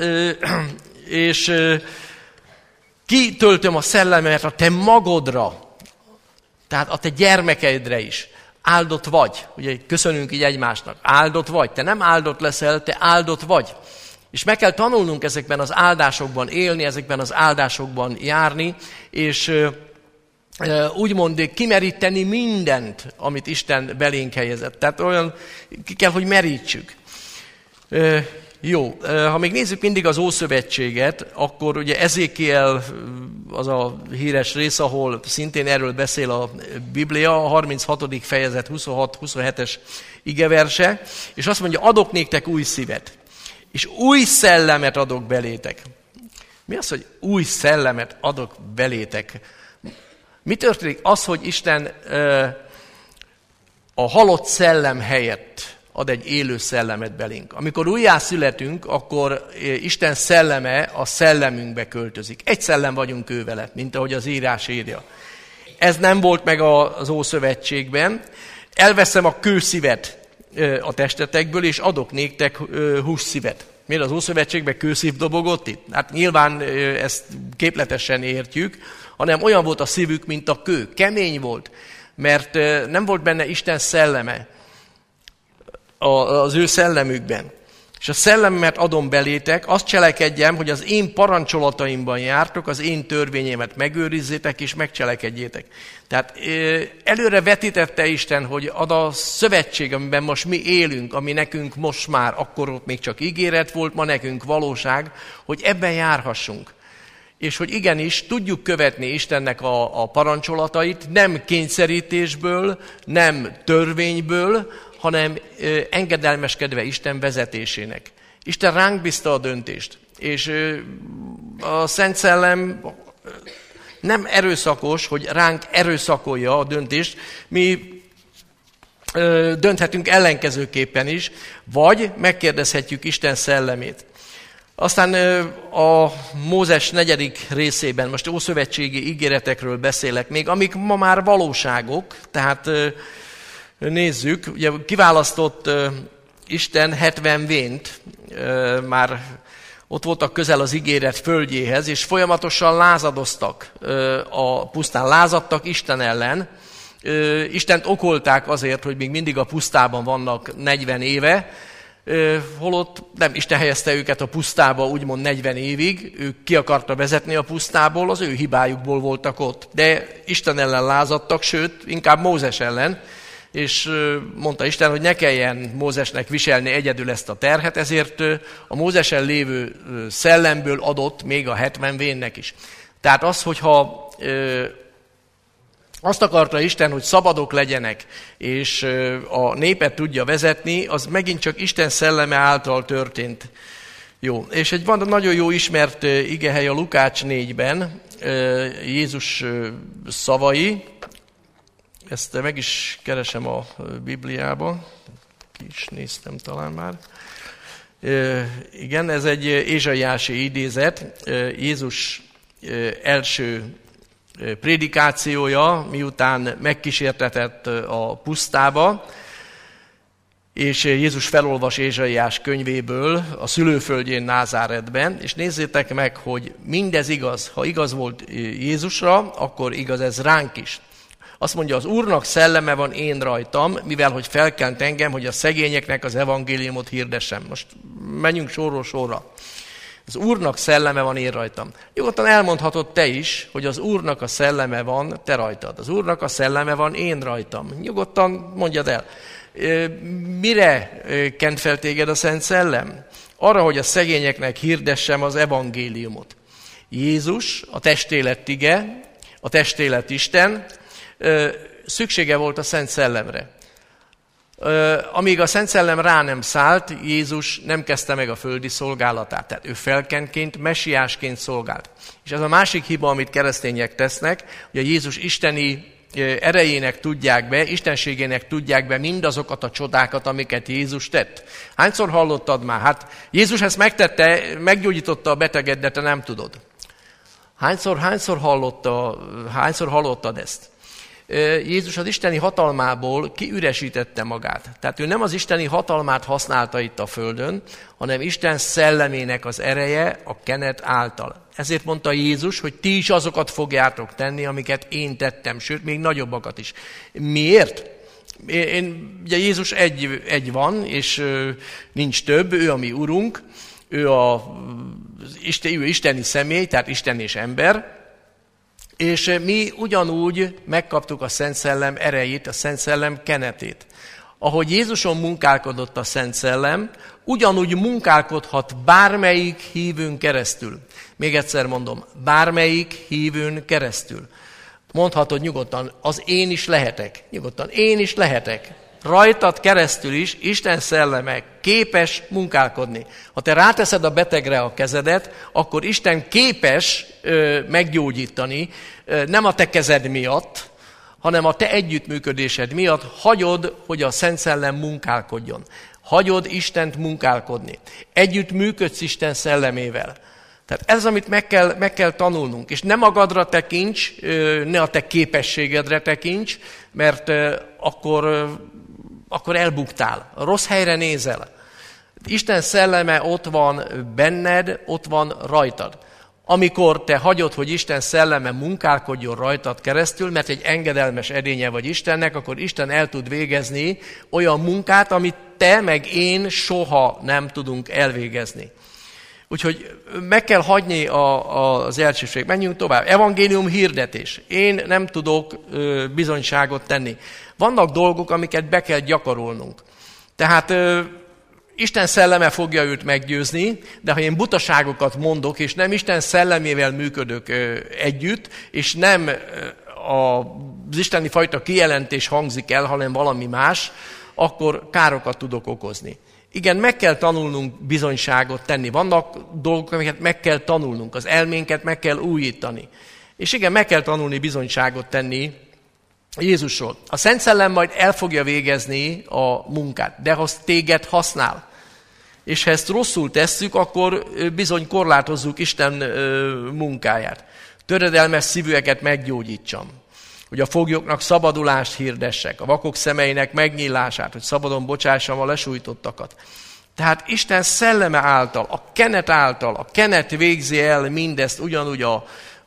És kitöltöm a szellemet a te magodra, tehát a te gyermekeidre is. Áldott vagy. Ugye köszönünk így egymásnak. Áldott vagy. Te nem áldott leszel, te áldott vagy. És meg kell tanulnunk ezekben az áldásokban élni, ezekben az áldásokban járni, és úgymond kimeríteni mindent, amit Isten belénk helyezett. Tehát olyan ki kell, hogy merítsük. Jó, ha még nézzük mindig az Ószövetséget, akkor ugye Ezékiel az a híres rész, ahol szintén erről beszél a Biblia, a 36. fejezet 26-27-es igeverse, és azt mondja, adok néktek új szívet, és új szellemet adok belétek. Mi az, hogy új szellemet adok belétek? Mi történik? Az, hogy Isten a halott szellem helyett ad egy élő szellemet belénk. Amikor újjászületünk, akkor Isten szelleme a szellemünkbe költözik. Egy szellem vagyunk ő vele, mint ahogy az írás írja. Ez nem volt meg az Ószövetségben. Elveszem a kőszívet a testetekből, és adok néktek hússzívet. Miért az Ószövetségben kőszív dobogott itt? Hát nyilván ezt képletesen értjük, hanem olyan volt a szívük, mint a kő. Kemény volt, mert nem volt benne Isten szelleme az ő szellemükben. És a szellemet adom belétek, azt cselekedjem, hogy az én parancsolataimban jártok, az én törvényemet megőrizzétek és megcselekedjétek. Tehát előre vetítette Isten, hogy ad a szövetség, amiben most mi élünk, ami nekünk most már, akkor ott még csak ígéret volt, ma nekünk valóság, hogy ebben járhassunk. És hogy igenis tudjuk követni Istennek a parancsolatait, nem kényszerítésből, nem törvényből, hanem engedelmeskedve Isten vezetésének. Isten ránk bízta a döntést, és a Szent Szellem nem erőszakos, hogy ránk erőszakolja a döntést, mi dönthetünk ellenkezőképpen is, vagy megkérdezhetjük Isten szellemét. Aztán a Mózes 4. részében, most ószövetségi ígéretekről beszélek még, amik ma már valóságok, tehát nézzük, ugye kiválasztott Isten 70 vént, már ott voltak közel az ígéret földjéhez, és folyamatosan lázadoztak, a pusztán lázadtak Isten ellen. Istent okolták azért, hogy még mindig a pusztában vannak 40 éve, holott nem Isten helyezte őket a pusztába úgymond 40 évig, ő ki akarta vezetni a pusztából, az ő hibájukból voltak ott. De Isten ellen lázadtak, sőt, inkább Mózes ellen, és mondta Isten, hogy ne kelljen Mózesnek viselni egyedül ezt a terhet, ezért a Mózesen lévő szellemből adott még a 70 vénnek is. Tehát az, hogyha azt akarta Isten, hogy szabadok legyenek, és a népet tudja vezetni, az megint csak Isten szelleme által történt. Jó, és egy van nagyon jó ismert igehely a Lukács 4-ben, Jézus szavai, ezt meg is keresem a Bibliában, ki is néztem talán már. Igen, ez egy ézsaiási idézet, Jézus első prédikációja, miután megkísértetett a pusztába, és Jézus felolvas Ézsaiás könyvéből a szülőföldjén Názáretben, és nézzétek meg, hogy mindez igaz. Ha igaz volt Jézusra, akkor igaz ez ránk is. Azt mondja, az Úrnak szelleme van én rajtam, mivel hogy felkent engem, hogy a szegényeknek az evangéliumot hirdessem. Most menjünk sorról sorra. Az Úrnak szelleme van én rajtam. Nyugodtan elmondhatod te is, hogy az Úrnak a szelleme van te rajtad. Az Úrnak a szelleme van én rajtam. Nyugodtan mondjad el. Mire kent fel téged a Szent Szellem? Arra, hogy a szegényeknek hirdessem az evangéliumot. Jézus, a testélet ige, a testélet Isten, szüksége volt a Szent Szellemre. Amíg a Szent Szellem rá nem szállt, Jézus nem kezdte meg a földi szolgálatát. Tehát ő felkenként, messiásként szolgált. És ez a másik hiba, amit keresztények tesznek, hogy a Jézus isteni erejének tudják be, istenségének tudják be mindazokat a csodákat, amiket Jézus tett. Hányszor hallottad már? Hát Jézus ezt megtette, meggyógyította a beteget, de te nem tudod. Hányszor hallottad ezt? Jézus az isteni hatalmából kiüresítette magát. Tehát ő nem az isteni hatalmát használta itt a földön, hanem Isten szellemének az ereje a kenet által. Ezért mondta Jézus, hogy ti is azokat fogjátok tenni, amiket én tettem, sőt, még nagyobbakat is. Miért? Ugye Jézus egy van, és nincs több, ő a mi Urunk, ő isteni személy, tehát Isten és ember, és mi ugyanúgy megkaptuk a Szent Szellem erejét, a Szent Szellem kenetét. Ahogy Jézuson munkálkodott a Szent Szellem, ugyanúgy munkálkodhat bármelyik hívőn keresztül. Még egyszer mondom, bármelyik hívőn keresztül. Mondhatod nyugodtan, az én is lehetek. Nyugodtan, én is lehetek. Rajtad keresztül is Isten szelleme képes munkálkodni. Ha te ráteszed a betegre a kezedet, akkor Isten képes meggyógyítani, nem a te kezed miatt, hanem a te együttműködésed miatt hagyod, hogy a Szent Szellem munkálkodjon. Hagyod Istent munkálkodni. Együtt működsz Isten szellemével. Tehát ez, amit meg kell tanulnunk. És ne magadra tekints, ne a te képességedre tekints, mert akkor elbuktál. Rossz helyre nézel. Isten szelleme ott van benned, ott van rajtad. Amikor te hagyod, hogy Isten szelleme munkálkodjon rajtad keresztül, mert egy engedelmes edénye vagy Istennek, akkor Isten el tud végezni olyan munkát, amit te meg én soha nem tudunk elvégezni. Úgyhogy meg kell hagyni az elsőség. Menjünk tovább. Evangélium hirdetés. Én nem tudok bizonyságot tenni. Vannak dolgok, amiket be kell gyakorolnunk. Tehát Isten szelleme fogja őt meggyőzni, de ha én butaságokat mondok, és nem Isten szellemével működök együtt, és nem az isteni fajta kijelentés hangzik el, hanem valami más, akkor károkat tudok okozni. Igen, meg kell tanulnunk bizonyságot tenni. Vannak dolgok, amiket meg kell tanulnunk. Az elménket meg kell újítani. És igen, meg kell tanulni bizonyságot tenni Jézusról. A Szent Szellem majd el fogja végezni a munkát, de ha téged használ. És ha ezt rosszul tesszük, akkor bizony korlátozzuk Isten munkáját. Töredelmes szívűeket meggyógyítsam. Hogy a foglyoknak szabadulást hirdessek, a vakok szemeinek megnyílását, hogy szabadon bocsássam a lesújtottakat. Tehát Isten szelleme által, a kenet végzi el mindezt ugyanúgy a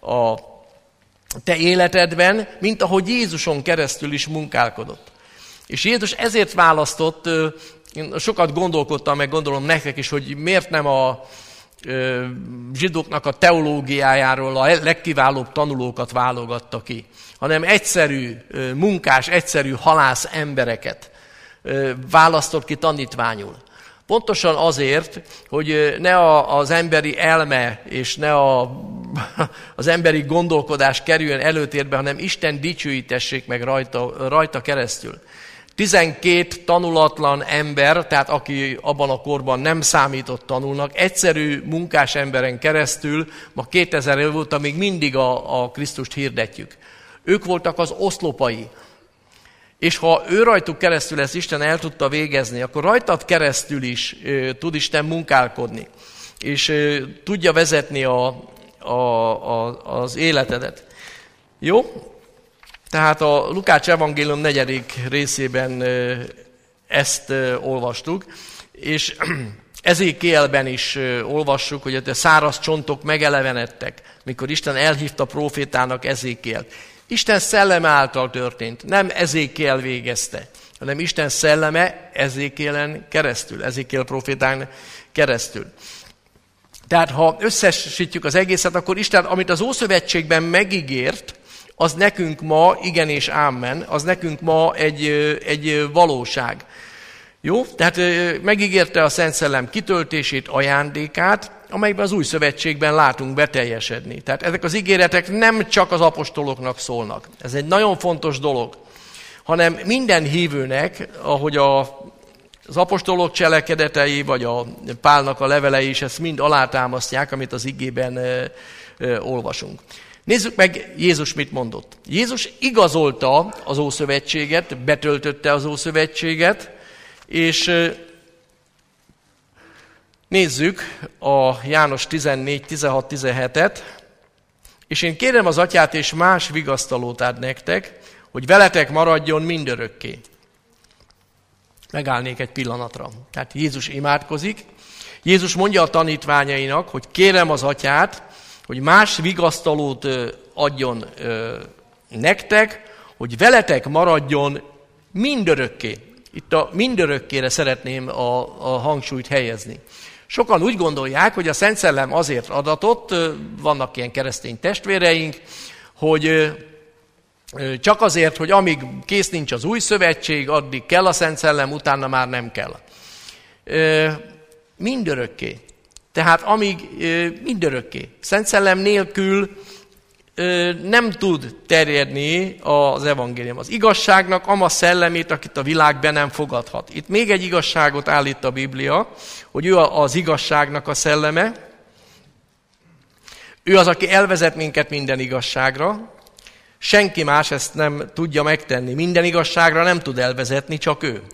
te életedben, mint ahogy Jézuson keresztül is munkálkodott. És Jézus ezért választott, én sokat gondolkodtam, meg gondolom nektek is, hogy miért nem a zsidóknak a teológiájáról a legkiválóbb tanulókat válogatta ki, hanem egyszerű munkás, egyszerű halász embereket választott ki tanítványul. Pontosan azért, hogy ne az emberi elme és ne az emberi gondolkodás kerüljön előtérbe, hanem Isten dicsőítessék meg rajta keresztül. 12 tanulatlan ember, tehát aki abban a korban nem számított tanulnak, egyszerű munkás emberen keresztül, ma 2000 év óta még mindig a Krisztust hirdetjük. Ők voltak az oszlopai. És ha ő rajtuk keresztül ezt Isten el tudta végezni, akkor rajtad keresztül is tud Isten munkálkodni. És tudja vezetni az életedet. Jó? Tehát a Lukács evangélium 4. részében ezt olvastuk, és Ezékielben is olvassuk, hogy a száraz csontok megelevenedtek, mikor Isten elhívta prófétának Ezékielt. Isten szelleme által történt, nem Ezékiel végezte, hanem Isten szelleme Ezékielen keresztül, Ezékiel prófétán keresztül. Tehát ha összesítjük az egészet, akkor Isten, amit az Ószövetségben megígért, az nekünk ma igen és ámen, az nekünk ma egy valóság. Jó? Tehát megígérte a Szent Szellem kitöltését, ajándékát, amelyben az Új Szövetségben látunk beteljesedni. Tehát ezek az ígéretek nem csak az apostoloknak szólnak. Ez egy nagyon fontos dolog, hanem minden hívőnek, ahogy az apostolok cselekedetei, vagy a Pálnak a levelei is ezt mind alátámasztják, amit az igében olvasunk. Nézzük meg, Jézus mit mondott. Jézus igazolta az Ószövetséget, betöltötte az Ószövetséget, és nézzük a János 14, 16, 17-et. És én kérem az Atyát, és más vigasztalót ad nektek, hogy veletek maradjon mindörökké. Megállnék egy pillanatra. Tehát Jézus imádkozik. Jézus mondja a tanítványainak, hogy kérem az Atyát, hogy más vigasztalót adjon nektek, hogy veletek maradjon mindörökké. Itt a mindörökkére szeretném a hangsúlyt helyezni. Sokan úgy gondolják, hogy a Szent Szellem azért adatott, vannak ilyen keresztény testvéreink, hogy csak azért, hogy amíg kész nincs az Új Szövetség, addig kell a Szent Szellem, utána már nem kell. Mindörökké. Tehát amíg mindörökké. Szent Szellem nélkül nem tud terjedni az evangélium. Az igazságnak ama szellemét, akit a világ be nem fogadhat. Itt még egy igazságot állít a Biblia, hogy ő az igazságnak a szelleme. Ő az, aki elvezet minket minden igazságra. Senki más ezt nem tudja megtenni. Minden igazságra nem tud elvezetni, csak ő.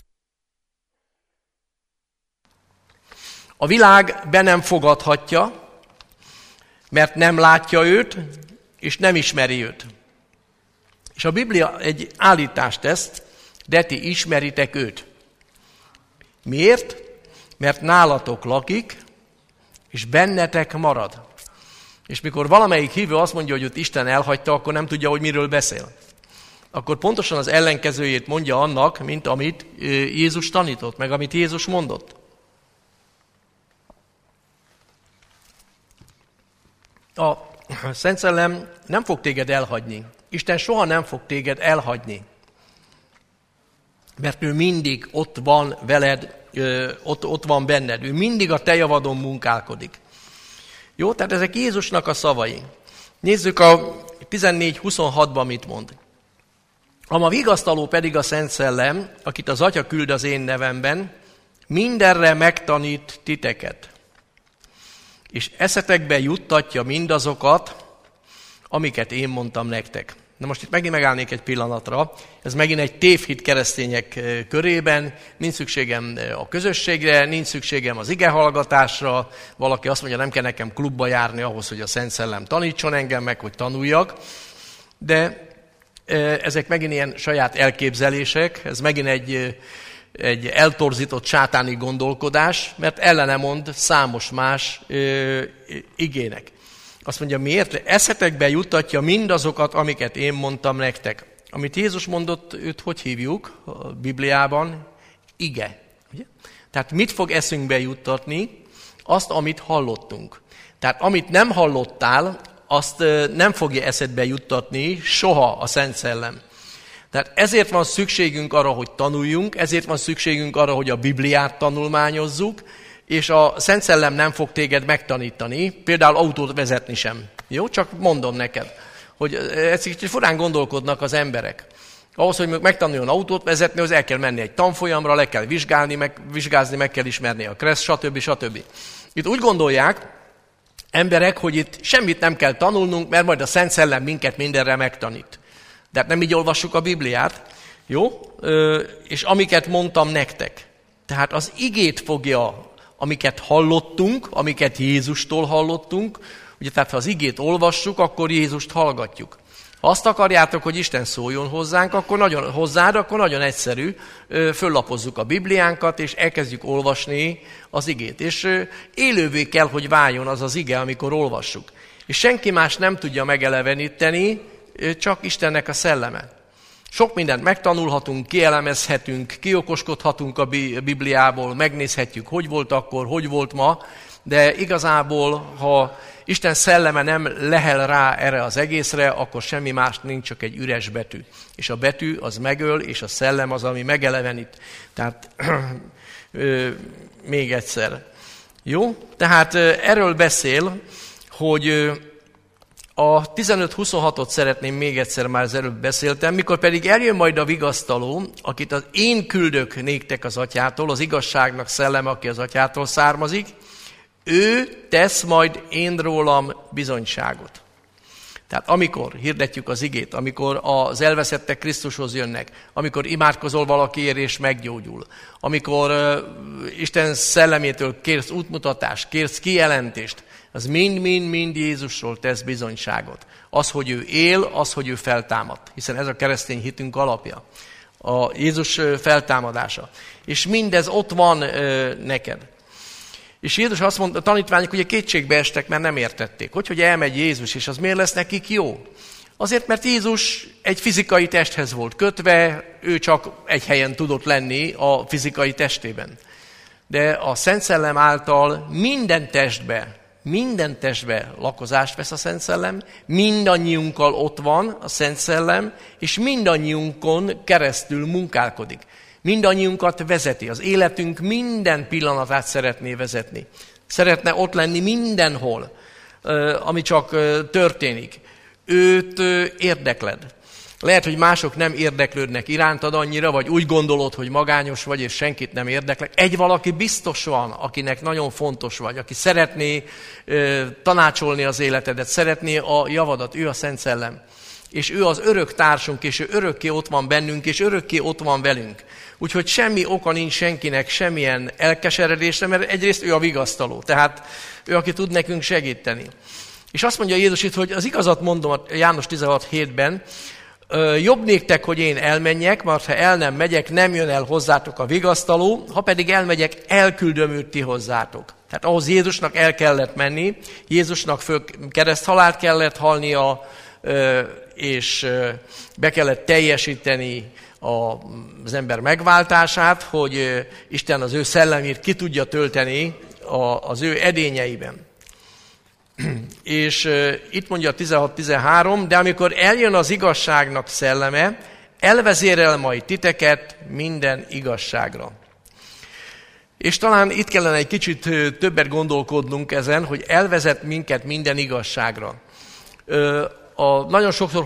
A világ be nem fogadhatja, mert nem látja őt, és nem ismeri őt. És a Biblia egy állítást tesz, de ti ismeritek őt. Miért? Mert nálatok lakik, és bennetek marad. És mikor valamelyik hívő azt mondja, hogy őt Isten elhagyta, akkor nem tudja, hogy miről beszél. Akkor pontosan az ellenkezőjét mondja annak, mint amit Jézus tanított, meg amit Jézus mondott. A Szent Szellem nem fog téged elhagyni. Isten soha nem fog téged elhagyni. Mert ő mindig ott van veled, ott van benned. Ő mindig a te javadon munkálkodik. Jó, tehát ezek Jézusnak a szavai. Nézzük a 14-26-ban mit mond. A vigasztaló pedig a Szent Szellem, akit az Atya küld az én nevemben, mindenre megtanít titeket. És eszetekbe juttatja mindazokat, amiket én mondtam nektek. Na most itt megint megállnék egy pillanatra. Ez megint egy tévhit keresztények körében. Nincs szükségem a közösségre, nincs szükségem az igehallgatásra. Valaki azt mondja, nem kell nekem klubba járni ahhoz, hogy a Szent Szellem tanítson engem meg, hogy tanuljak. De ezek megint ilyen saját elképzelések. Ez megint egy egy eltorzított sátáni gondolkodás, mert ellene mond számos más igének. Azt mondja, miért? Eszetekbe juttatja mindazokat, amiket én mondtam nektek. Amit Jézus mondott, őt hogy hívjuk a Bibliában? Ige. Ugye? Tehát mit fog eszünkbe juttatni? Azt, amit hallottunk. Tehát amit nem hallottál, azt nem fogja eszedbe juttatni soha a Szent Szellem. Tehát ezért van szükségünk arra, hogy tanuljunk, ezért van szükségünk arra, hogy a Bibliát tanulmányozzuk, és a Szent Szellem nem fog téged megtanítani, például autót vezetni sem. Jó? Csak mondom neked, hogy ezt kicsit furán gondolkodnak az emberek. Ahhoz, hogy megtanuljon autót vezetni, az el kell menni egy tanfolyamra, le kell vizsgázni, meg kell ismerni a kressz, stb. Itt úgy gondolják emberek, hogy itt semmit nem kell tanulnunk, mert majd a Szent Szellem minket mindenre megtanít. De hát nem így olvassuk a Bibliát, jó? És amiket mondtam nektek. Tehát az igét fogja, amiket hallottunk, amiket Jézustól hallottunk, ugye, tehát ha az igét olvassuk, akkor Jézust hallgatjuk. Ha azt akarjátok, hogy Isten szóljon hozzánk, akkor nagyon egyszerű, föllapozzuk a Bibliánkat, és elkezdjük olvasni az igét. És élővé kell, hogy váljon az az ige, amikor olvassuk. És senki más nem tudja megeleveníteni, csak Istennek a szelleme. Sok mindent megtanulhatunk, kielemezhetünk, kiokoskodhatunk a Bibliából, megnézhetjük, hogy volt akkor, hogy volt ma, de igazából, ha Isten szelleme nem lehel rá erre az egészre, akkor semmi más nincs, csak egy üres betű. És a betű az megöl, és a szellem az, ami megelevenít. Tehát még egyszer. Jó? Tehát erről beszél, hogy a 15-26-ot szeretném még egyszer, már az előbb beszéltem, mikor pedig eljön majd a vigasztaló, akit az én küldök néktek az atyától, az igazságnak szelleme, aki az atyától származik, ő tesz majd én rólam bizonyságot. Tehát amikor hirdetjük az igét, amikor az elveszettek Krisztushoz jönnek, amikor imádkozol valakiért és meggyógyul, amikor Isten szellemétől kérsz útmutatást, kérsz kijelentést, az mind Jézusról tesz bizonyságot. Az, hogy ő él, az, hogy ő feltámadt. Hiszen ez a keresztény hitünk alapja. A Jézus feltámadása. És mindez ott van neked. És Jézus azt mondta, a tanítványok ugye kétségbe estek, mert nem értették. Hogy elmegy Jézus, és az miért lesz nekik jó? Azért, mert Jézus egy fizikai testhez volt kötve, ő csak egy helyen tudott lenni a fizikai testében. De a Szent Szellem által minden testbe lakozást vesz a Szent Szellem, mindannyiunkkal ott van a Szent Szellem, és mindannyiunkon keresztül munkálkodik. Mindannyiunkat vezeti, az életünk minden pillanatát szeretné vezetni. Szeretne ott lenni mindenhol, ami csak történik. Őt érdekled. Lehet, hogy mások nem érdeklődnek irántad annyira, vagy úgy gondolod, hogy magányos vagy, és senkit nem érdeklek. Egy valaki biztos van, akinek nagyon fontos vagy, aki szeretné tanácsolni az életedet, szeretné a javadat, ő a Szent Szellem. És ő az örök társunk, és ő örökké ott van bennünk, és örökké ott van velünk. Úgyhogy semmi oka nincs senkinek semmilyen elkeseredésre, mert egyrészt ő a vigasztaló, tehát ő, aki tud nekünk segíteni. És azt mondja Jézus itt, hogy az igazat mondom a János 16:7-ben, jobb néktek, hogy én elmenjek, mert ha el nem megyek, nem jön el hozzátok a vigasztaló, ha pedig elmegyek, elküldöm őt ti hozzátok. Tehát ahhoz Jézusnak el kellett menni, Jézusnak kereszthalált kellett halnia, és be kellett teljesíteni az ember megváltását, hogy Isten az ő szellemét ki tudja tölteni az ő edényeiben. És itt mondja a 16-13, de amikor eljön az igazságnak szelleme, elvezérel majd titeket minden igazságra. És talán itt kellene egy kicsit többet gondolkodnunk ezen, hogy elvezet minket minden igazságra. Nagyon sokszor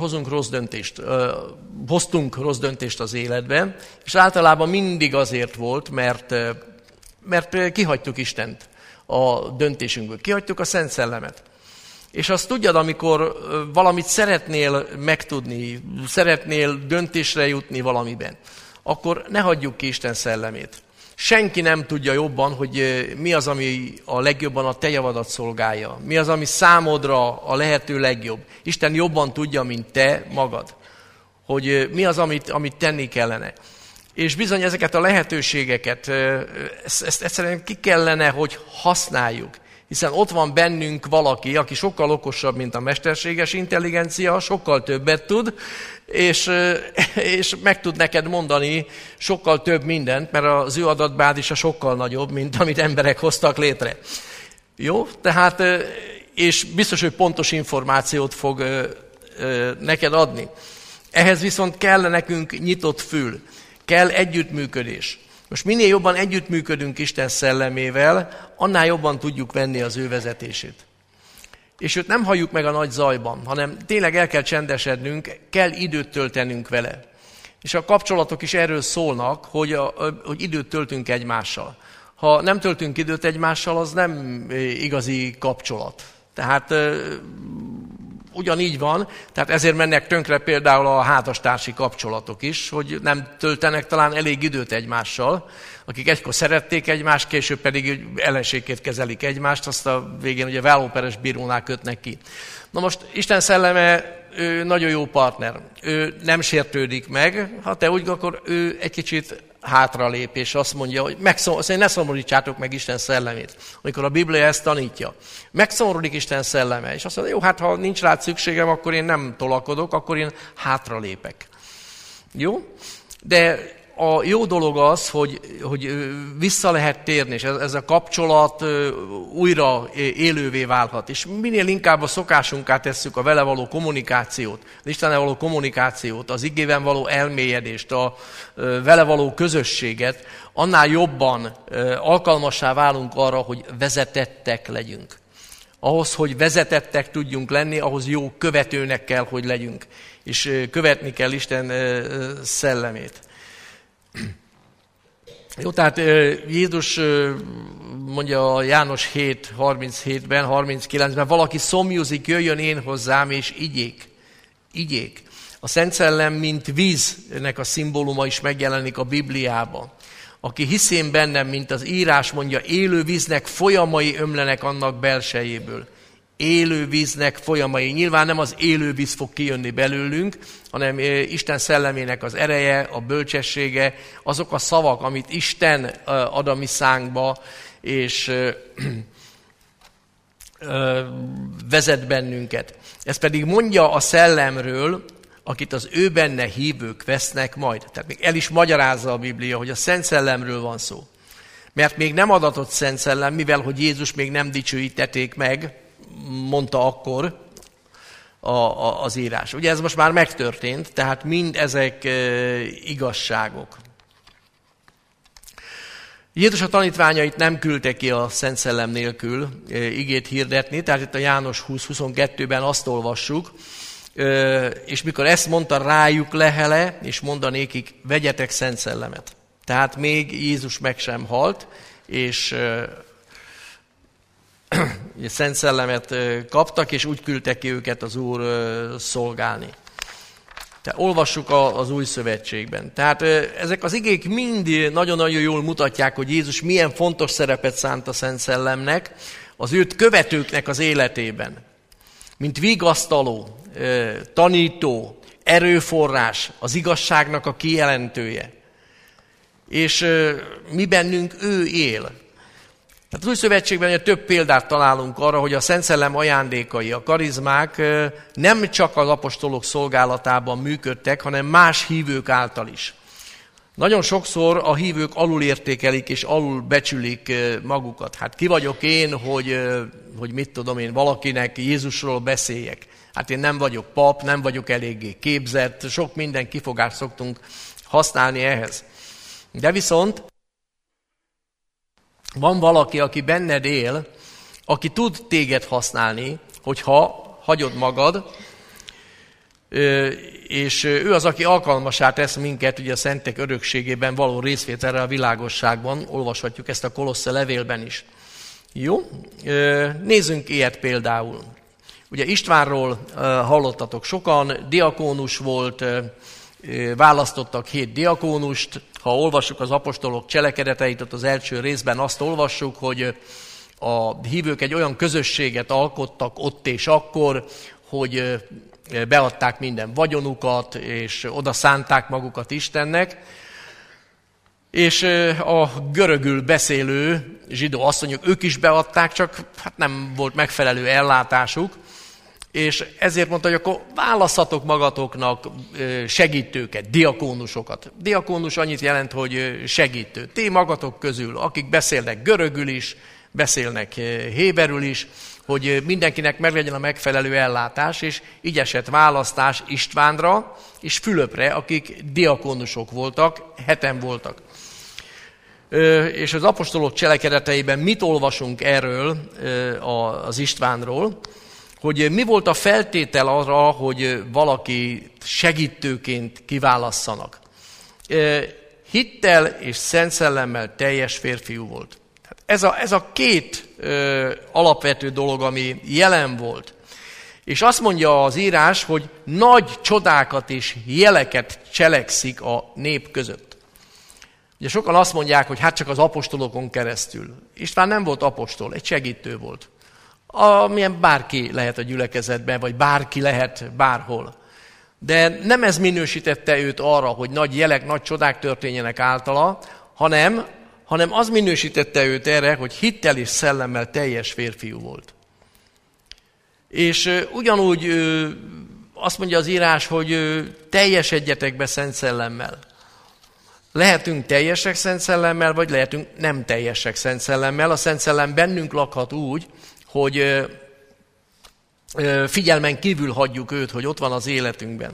hoztunk rossz döntést az életben, és általában mindig azért volt, mert kihagytuk Istent a döntésünkből, kihagytuk a Szent Szellemet. És azt tudjad, amikor valamit szeretnél megtudni, szeretnél döntésre jutni valamiben, akkor ne hagyjuk ki Isten szellemét. Senki nem tudja jobban, hogy mi az, ami a legjobban a te javadat szolgálja. Mi az, ami számodra a lehető legjobb. Isten jobban tudja, mint te magad, hogy mi az, amit tenni kellene. És bizony ezeket a lehetőségeket, ezt egyszerűen ki kellene, hogy használjuk. Hiszen ott van bennünk valaki, aki sokkal okosabb, mint a mesterséges intelligencia, sokkal többet tud, és meg tud neked mondani sokkal több mindent, mert az ő adatbázisa sokkal nagyobb, mint amit emberek hoztak létre. Jó? Tehát, és biztos, hogy pontos információt fog neked adni. Ehhez viszont kell nekünk nyitott fül, kell együttműködés. Most minél jobban együttműködünk Isten szellemével, annál jobban tudjuk venni az ő vezetését. És őt nem halljuk meg a nagy zajban, hanem tényleg el kell csendesednünk, kell időt töltenünk vele. És a kapcsolatok is erről szólnak, hogy időt töltünk egymással. Ha nem töltünk időt egymással, az nem igazi kapcsolat. Tehát ugyanígy van, tehát ezért mennek tönkre például a házastársi kapcsolatok is, hogy nem töltenek talán elég időt egymással, akik egykor szerették egymást, később pedig ellenségként kezelik egymást, azt a végén ugye vállóperes bírónál kötnek ki. Na most Isten szelleme, ő nagyon jó partner, ő nem sértődik meg, ha te úgy, akkor ő egy kicsit hátralép, és azt mondja, hogy ne szomorítsátok meg Isten szellemét, amikor a Biblia ezt tanítja. Megszomorodik Isten szelleme, és azt mondja, jó, hát ha nincs rá szükségem, akkor én nem tolakodok, akkor én hátralépek. Jó? De a jó dolog az, hogy vissza lehet térni, és ez a kapcsolat újra élővé válhat. És minél inkább a szokásunká tesszük a vele való kommunikációt, az Istennel való kommunikációt, az igében való elmélyedést, a vele való közösséget, annál jobban alkalmassá válunk arra, hogy vezetettek legyünk. Ahhoz, hogy vezetettek tudjunk lenni, ahhoz jó követőnek kell, hogy legyünk. És követni kell Isten szellemét. Jó, tehát Jézus mondja a János 7:37-ben, 39-ben, valaki szomjúzik, jöjjön én hozzám, és igyék. A Szent Szellem, mint víznek a szimbóluma is megjelenik a Bibliában. Aki hiszén bennem, mint az írás mondja, élő víznek folyamai ömlenek annak belsejéből. Élő víznek folyamai. Nyilván nem az élő víz fog kijönni belőlünk, hanem Isten szellemének az ereje, a bölcsessége, azok a szavak, amit Isten ad a mi szánkba, és vezet bennünket. Ez pedig mondja a szellemről, akit az ő benne hívők vesznek majd. Tehát még el is magyarázza a Biblia, hogy a Szent Szellemről van szó. Mert még nem adatott Szent Szellem, mivel hogy Jézus még nem dicsőítették meg, mondta akkor az írás. Ugye ez most már megtörtént, tehát mind ezek igazságok. Jézus a tanítványait nem küldte ki a Szent Szellem nélkül igét hirdetni, tehát itt a János 20:22-ben azt olvassuk, és mikor ezt mondta, rájuk lehele, és mondanékik, vegyetek Szent Szellemet. Tehát még Jézus meg sem halt, és Szent Szellemet kaptak, és úgy küldtek ki őket az Úr szolgálni. Tehát olvassuk az Új Szövetségben. Tehát ezek az igék mind nagyon-nagyon jól mutatják, hogy Jézus milyen fontos szerepet szánt a Szent Szellemnek az őt követőknek az életében. Mint vigasztaló, tanító, erőforrás, az igazságnak a kijelentője. És mi bennünk ő él. Tehát az Új Szövetségben több példát találunk arra, hogy a Szent Szellem ajándékai, a karizmák nem csak az apostolok szolgálatában működtek, hanem más hívők által is. Nagyon sokszor a hívők alulértékelik és alulbecsülik magukat. Hát ki vagyok én, hogy mit tudom én, valakinek Jézusról beszéljek. Hát én nem vagyok pap, nem vagyok eléggé képzett, sok minden kifogást szoktunk használni ehhez. De viszont van valaki, aki benned él, aki tud téged használni, hogyha hagyod magad, és ő az, aki alkalmassá tesz minket ugye a szentek örökségében való részvételre a világosságban. Olvashatjuk ezt a Kolosse levélben is. Jó? Nézzünk ilyet például. Ugye Istvánról hallottatok sokan, diakónus volt, választottak 7 diakónust. Ha olvassuk az apostolok cselekedeteit, ott az első részben azt olvassuk, hogy a hívők egy olyan közösséget alkottak ott és akkor, hogy beadták minden vagyonukat, és oda szánták magukat Istennek. És a görögül beszélő zsidó asszonyok, ők is beadták, csak hát nem volt megfelelő ellátásuk, és ezért mondta, hogy akkor válasszatok magatoknak segítőket, diakónusokat. Diakónus annyit jelent, hogy segítő. Ti magatok közül, akik beszélnek görögül is, beszélnek héberül is, hogy mindenkinek meglegyen a megfelelő ellátás, és így esett választás Istvánra és Fülöpre, akik diakónusok voltak, 7 voltak. És az apostolok cselekedeteiben mit olvasunk erről az Istvánról, hogy mi volt a feltétel arra, hogy valaki segítőként kiválasszanak. Hittel és Szent Szellemmel teljes férfiú volt. Ez a 2 alapvető dolog, ami jelen volt. És azt mondja az írás, hogy nagy csodákat és jeleket cselekszik a nép között. Ugye sokan azt mondják, hogy hát csak az apostolokon keresztül. István nem volt apostol, egy segítő volt. Amilyen bárki lehet a gyülekezetben, vagy bárki lehet bárhol. De nem ez minősítette őt arra, hogy nagy jelek, nagy csodák történjenek általa, hanem az minősítette őt erre, hogy hittel és szellemmel teljes férfiú volt. És ugyanúgy azt mondja az írás, hogy teljesedjetek be Szent Szellemmel. Lehetünk teljesek Szent Szellemmel, vagy lehetünk nem teljesek Szent Szellemmel. A Szent Szellem bennünk lakhat úgy, hogy figyelmen kívül hagyjuk őt, hogy ott van az életünkben.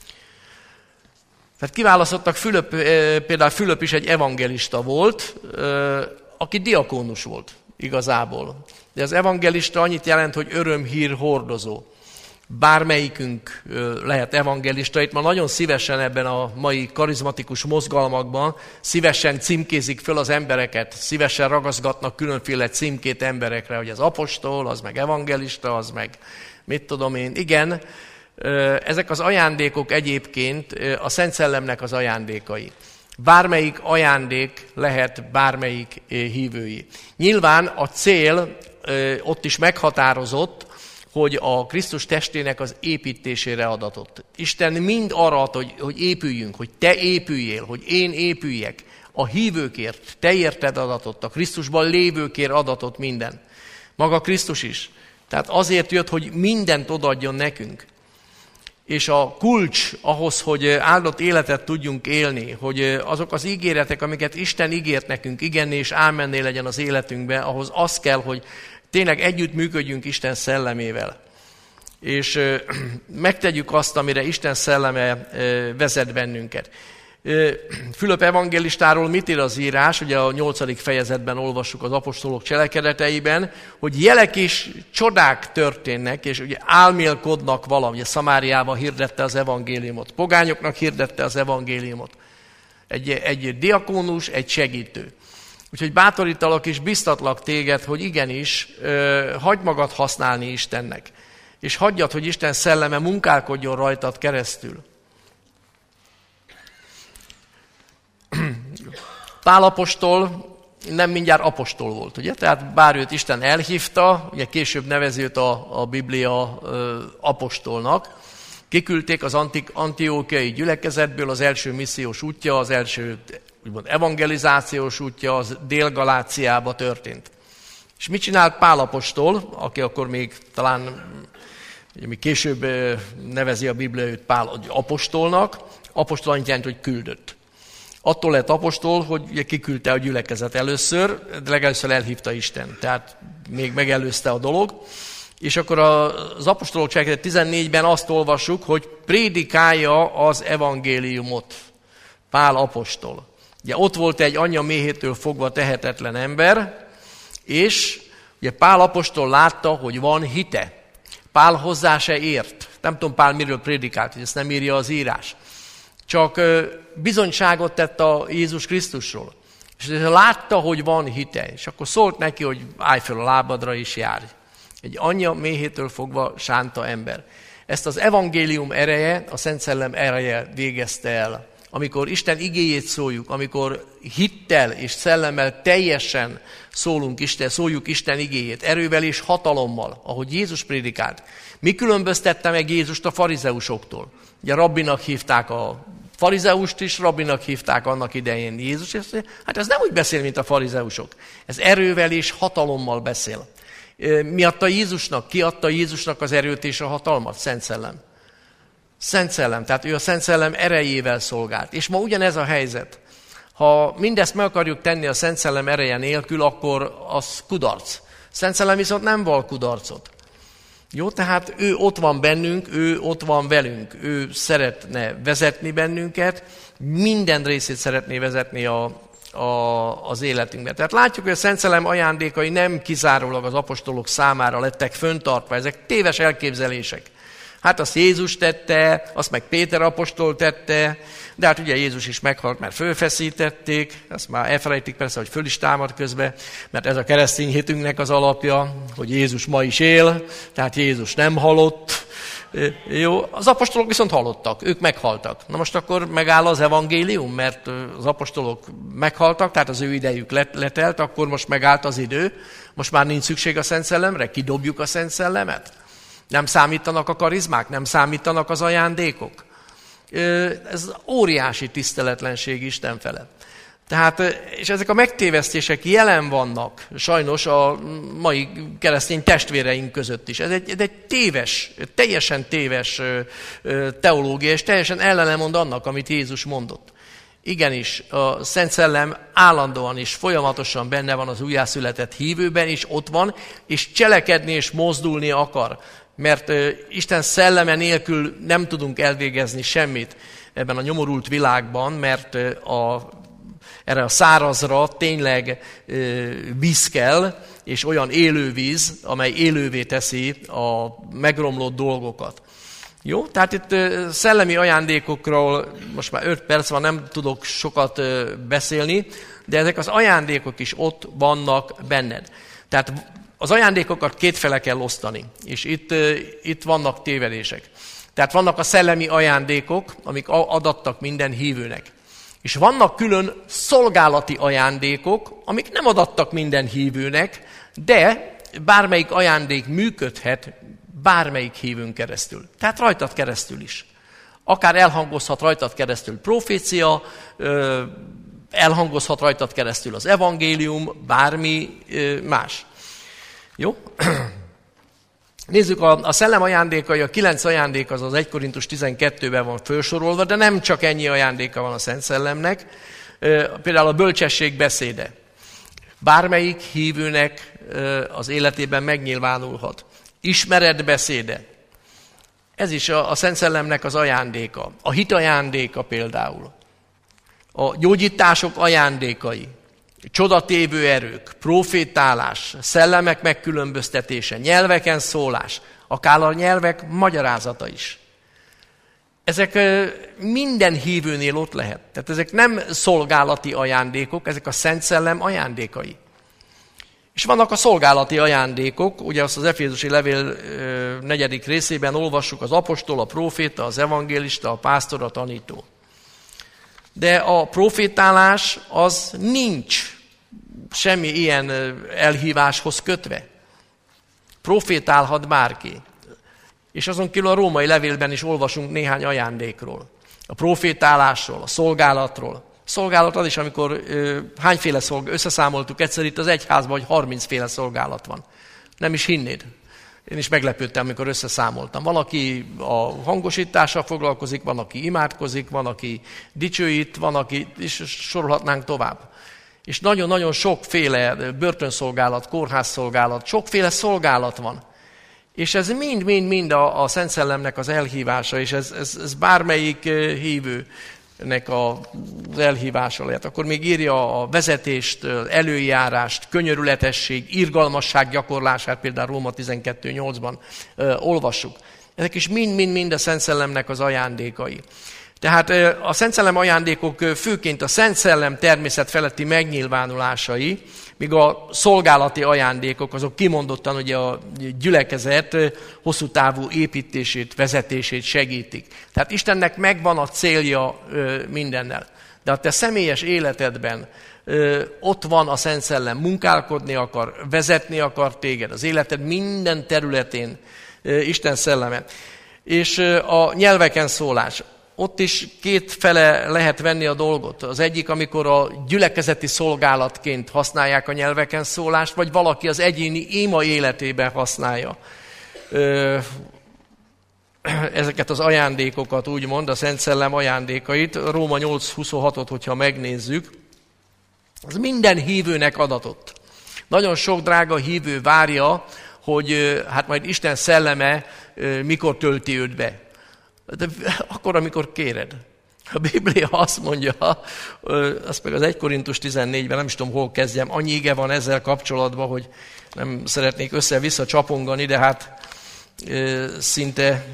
Tehát kiválasztottak, például Fülöp is egy evangelista volt, aki diakónus volt igazából. De az evangelista annyit jelent, hogy örömhír hordozó. Bármelyikünk lehet evangelista. Itt ma nagyon szívesen ebben a mai karizmatikus mozgalmakban szívesen címkézik föl az embereket, szívesen ragaszgatnak különféle címkét emberekre, hogy az apostol, az meg evangelista, az meg mit tudom én. Igen, ezek az ajándékok egyébként a Szent Szellemnek az ajándékai. Bármelyik ajándék lehet bármelyik hívői. Nyilván a cél ott is meghatározott, hogy a Krisztus testének az építésére adatott. Isten mind arra ad, hogy épüljünk, hogy te épüljél, hogy én épüljek. A hívőkért, te érted adatott, a Krisztusban lévőkért adatott minden. Maga Krisztus is. Tehát azért jött, hogy mindent odaadjon nekünk. És a kulcs ahhoz, hogy áldott életet tudjunk élni, hogy azok az ígéretek, amiket Isten ígért nekünk, igenné és ámenné legyen az életünkben, ahhoz az kell, hogy tényleg együtt működjünk Isten szellemével. És megtegyük azt, amire Isten szelleme vezet bennünket. Fülöp evangélistáról mit ír az írás? Ugye a 8. fejezetben olvassuk az apostolok cselekedeteiben, hogy jelek és csodák történnek, és ugye álmélkodnak valami. Ugye Szamáriában hirdette az evangéliumot, pogányoknak hirdette az evangéliumot. Egy diakónus, egy segítő. Úgyhogy bátorítalak és biztatlak téged, hogy igenis, hagyd magad használni Istennek. És hagyjad, hogy Isten szelleme munkálkodjon rajtad keresztül. Pál apostol nem mindjárt apostol volt, ugye? Tehát bár őt Isten elhívta, ugye később nevezi őt a Biblia apostolnak, kiküldték az antiókiai gyülekezetből, az első missziós útja, az első úgymond evangelizációs útja, az Dél-Galáciába történt. És mit csinált Pál apostol, aki akkor még talán, ugye még később nevezi a Biblia őt Pál apostolnak, apostol annyit jelent, hogy küldött. Attól lett apostol, hogy ugye kiküldte a gyülekezet először, de legelőször elhívta Isten, tehát még megelőzte a dolog. És akkor az apostolok cselekedet 14-ben azt olvassuk, hogy prédikálja az evangéliumot. Pál apostol. Ugye ott volt egy anyja méhétől fogva tehetetlen ember, és ugye Pál apostol látta, hogy van hite. Pál hozzá se ért. Nem tudom Pál miről prédikált, hogy ezt nem írja az írás. Csak bizonyságot tett a Jézus Krisztusról. És látta, hogy van hite. És akkor szólt neki, hogy állj fel a lábadra és járj. Egy anyja méhétől fogva sánta ember. Ezt az evangélium ereje, a Szent Szellem ereje végezte el. Amikor Isten igéjét szóljuk, amikor hittel és szellemmel teljesen szóljuk Isten igéjét, erővel és hatalommal, ahogy Jézus prédikált. Mi különböztette meg Jézust a farizeusoktól? Ugye rabbinak hívták a Farizeust is rabinak hívták annak idején Jézus, és hát ez nem úgy beszél, mint a farizeusok. Ez erővel és hatalommal beszél. Mi adta Jézusnak? Ki adta Jézusnak az erőt és a hatalmat? Szent Szellem. Szent Szellem, tehát ő a Szent Szellem erejével szolgált. És ma ugyanez a helyzet. Ha mindezt meg akarjuk tenni a Szent Szellem ereje nélkül, akkor az kudarc. Szent Szellem viszont nem val kudarcot. Jó, tehát ő ott van bennünk, ő ott van velünk, ő szeretne vezetni bennünket, minden részét szeretné vezetni az életünkben. Tehát látjuk, hogy a Szent Szellem ajándékai nem kizárólag az apostolok számára lettek föntartva, ezek téves elképzelések. Hát azt Jézus tette, azt meg Péter apostol tette, de hát ugye Jézus is meghalt, mert fölfeszítették, azt már elfelejtik persze, hogy föl is támad közben, mert ez a keresztény hitünknek az alapja, hogy Jézus ma is él, tehát Jézus nem halott. Jó, az apostolok viszont halottak, ők meghaltak. Na most akkor megáll az evangélium, mert az apostolok meghaltak, tehát az ő idejük letelt, akkor most megállt az idő, most már nincs szükség a Szent Szellemre, kidobjuk a Szent Szellemet? Nem számítanak a karizmák, nem számítanak az ajándékok. Ez óriási tiszteletlenség Isten fele. Tehát, és ezek a megtévesztések jelen vannak, sajnos a mai keresztény testvéreink között is. Ez egy téves, teljesen téves teológia, és teljesen ellenemond annak, amit Jézus mondott. Igenis, a Szent Szellem állandóan és folyamatosan benne van az újjászületett hívőben, és ott van, és cselekedni és mozdulni akar. Mert Isten szelleme nélkül nem tudunk elvégezni semmit ebben a nyomorult világban, mert erre a szárazra tényleg víz kell, és olyan élő víz, amely élővé teszi a megromlott dolgokat. Jó? Tehát itt szellemi ajándékokról most már 5 perc van, nem tudok sokat beszélni, de ezek az ajándékok is ott vannak benned. Tehát az ajándékokat kétfele kell osztani, és itt vannak tévedések. Tehát vannak a szellemi ajándékok, amik adattak minden hívőnek. És vannak külön szolgálati ajándékok, amik nem adattak minden hívőnek, de bármelyik ajándék működhet bármelyik hívőn keresztül. Tehát rajtad keresztül is. Akár elhangozhat rajtad keresztül profécia, elhangozhat rajtad keresztül az evangélium, bármi más. Jó? Nézzük, a szellem ajándékai, a 9 ajándék az 1 Korintus 12-ben van felsorolva, de nem csak ennyi ajándéka van a Szent Szellemnek. Például a bölcsesség beszéde. Bármelyik hívőnek az életében megnyilvánulhat. Ismeret beszéde. Ez is a Szent Szellemnek az ajándéka. A hit ajándéka például. A gyógyítások ajándékai. Csodatévő erők, profétálás, szellemek megkülönböztetése, nyelveken szólás, akár a nyelvek magyarázata is. Ezek minden hívőnél ott lehet. Tehát ezek nem szolgálati ajándékok, ezek a Szent Szellem ajándékai. És vannak a szolgálati ajándékok, ugye azt az Efézusi levél 4. részében olvassuk, az apostol, a próféta, az evangélista, a pásztor, a tanító. De a profétálás az nincs semmi ilyen elhíváshoz kötve. Profétálhat bárki. És azon kívül a római levélben is olvasunk néhány ajándékról. A profétálásról, a szolgálatról. A szolgálat az is, amikor hányféle összeszámoltuk egyszer itt az egyházban, hogy 30 féle szolgálat van. Nem is hinnéd. Én is meglepődtem, amikor összeszámoltam. Van, aki a hangosítással foglalkozik, van, aki imádkozik, van, aki dicsőít, van, aki, és sorolhatnánk tovább. És nagyon-nagyon sokféle börtönszolgálat, kórházszolgálat, sokféle szolgálat van. És ez mind a Szent Szellemnek az elhívása, és ez bármelyik hívőnek az elhívása lehet. Akkor még írja a vezetést, előjárást, könyörületesség, irgalmasság gyakorlását, például Róma 12.8-ban olvassuk. Ezek is mind a Szent Szellemnek az ajándékai. Tehát a Szent Szellem ajándékok főként a Szent Szellem természet feletti megnyilvánulásai, míg a szolgálati ajándékok, azok kimondottan ugye a gyülekezet hosszú távú építését, vezetését segítik. Tehát Istennek megvan a célja mindennel. De a te személyes életedben ott van a Szent Szellem, munkálkodni akar, vezetni akar téged, az életed minden területén Isten szelleme. És a nyelveken szólás. ott is két fele lehet venni a dolgot. Az egyik, amikor a gyülekezeti szolgálatként használják a nyelveken szólást, vagy valaki az egyéni ima életében használja ezeket az ajándékokat, úgymond, a Szent Szellem ajándékait. Róma 8.26-ot, hogyha megnézzük, az minden hívőnek adatott. Nagyon sok drága hívő várja, hogy hát majd Isten szelleme mikor tölti őt be. De akkor, amikor kéred. A Biblia azt mondja, azt meg az 1 Korintus 14-ben, nem is tudom, hol kezdjem, annyi ige van ezzel kapcsolatban, hogy nem szeretnék össze-vissza csapongani, de hát szinte,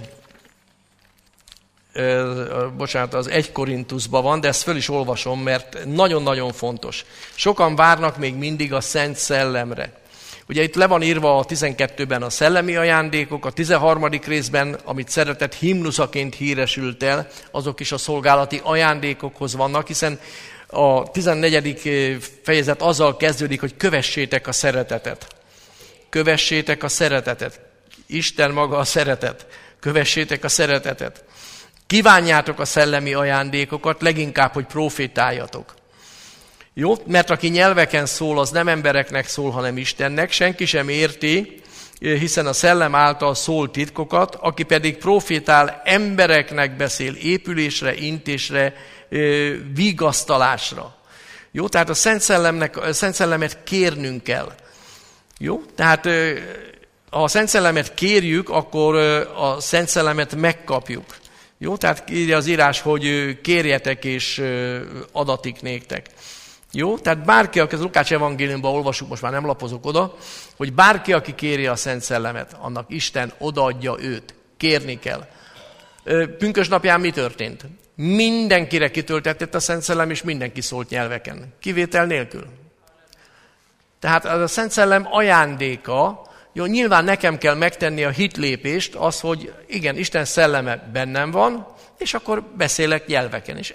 bocsánat, az 1 Korintusban van, de ezt föl is olvasom, mert nagyon-nagyon fontos. Sokan várnak még mindig a Szent Szellemre. Ugye itt le van írva a 12-ben a szellemi ajándékok, a 13. részben, amit szeretett himnuszaként híresült el, azok is a szolgálati ajándékokhoz vannak, hiszen a 14. fejezet azzal kezdődik, hogy kövessétek a szeretetet. Kövessétek a szeretetet. Isten maga a szeretet. Kövessétek a szeretetet. Kívánjátok a szellemi ajándékokat, leginkább, hogy profétáljatok. Jó? Mert aki nyelveken szól, az nem embereknek szól, hanem Istennek. Senki sem érti, hiszen a szellem által szól titkokat, aki pedig profétál, embereknek beszél épülésre, intésre, vigasztalásra. Jó? Tehát a Szent Szellemet kérnünk kell. Jó? Tehát ha a Szent Szellemet kérjük, akkor a Szent Szellemet megkapjuk. Jó? Tehát írja az írás, hogy kérjetek és adatik néktek. Jó? Tehát bárki, aki az Lukács evangéliumban olvasjuk, most már nem lapozok oda, hogy bárki, aki kéri a Szent Szellemet, annak Isten odaadja őt. Kérni kell. Pünkösdnapján mi történt? Mindenkire kitöltetett a Szent Szellem, és mindenki szólt nyelveken. Kivétel nélkül. Tehát a Szent Szellem ajándéka. Jó, nyilván nekem kell megtenni a hitlépést, az, hogy igen, Isten szelleme bennem van, és akkor beszélek nyelveken. És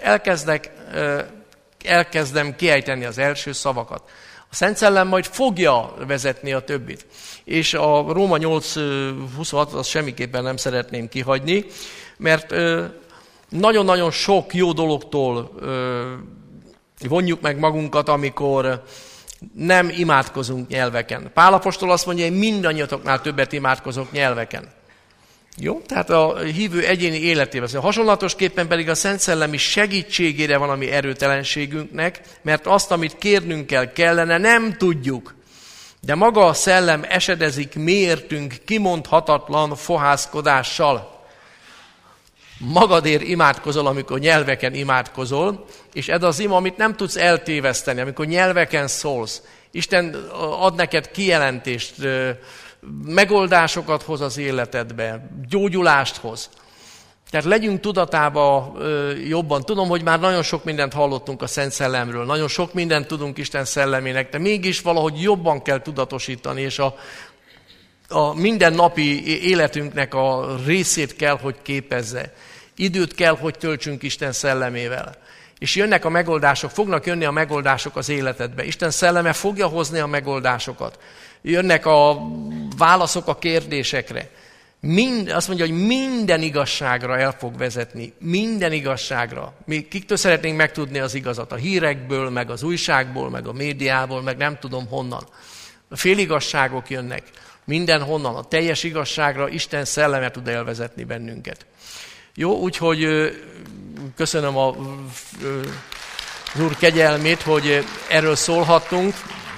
elkezdem kiejteni az első szavakat. A Szent Szellem majd fogja vezetni a többit. És a Róma 8.26 azt semmiképpen nem szeretném kihagyni, mert nagyon-nagyon sok jó dologtól vonjuk meg magunkat, amikor nem imádkozunk nyelveken. Pál apostol azt mondja, hogy mindannyiatoknál többet imádkozok nyelveken. Jó? Tehát a hívő egyéni életében. Hasonlatosképpen pedig a Szent Szellemi segítségére van a mi erőtelenségünknek, mert azt, amit kérnünk kellene, nem tudjuk. De maga a Szellem esedezik miértünk kimondhatatlan fohászkodással. Magadért imádkozol, amikor nyelveken imádkozol, és ez az ima, amit nem tudsz eltéveszteni, amikor nyelveken szólsz. Isten ad neked kijelentést, megoldásokat hoz az életedbe, gyógyulást hoz. Tehát legyünk tudatában jobban. Tudom, hogy már nagyon sok mindent hallottunk a Szent Szellemről, nagyon sok mindent tudunk Isten szellemének, de mégis valahogy jobban kell tudatosítani, és a mindennapi életünknek a részét kell, hogy képezze. Időt kell, hogy töltsünk Isten szellemével. És jönnek a megoldások, fognak jönni a megoldások az életedbe. Isten szelleme fogja hozni a megoldásokat. Jönnek a válaszok a kérdésekre. Azt mondja, hogy minden igazságra el fog vezetni. Minden igazságra. Mi kiktől szeretnénk megtudni az igazat? A hírekből, meg az újságból, meg a médiából, meg nem tudom honnan. A féligazságok jönnek. Mindenhonnan. A teljes igazságra Isten szelleme tud elvezetni bennünket. Jó, úgyhogy köszönöm az Úr kegyelmét, hogy erről szólhattunk,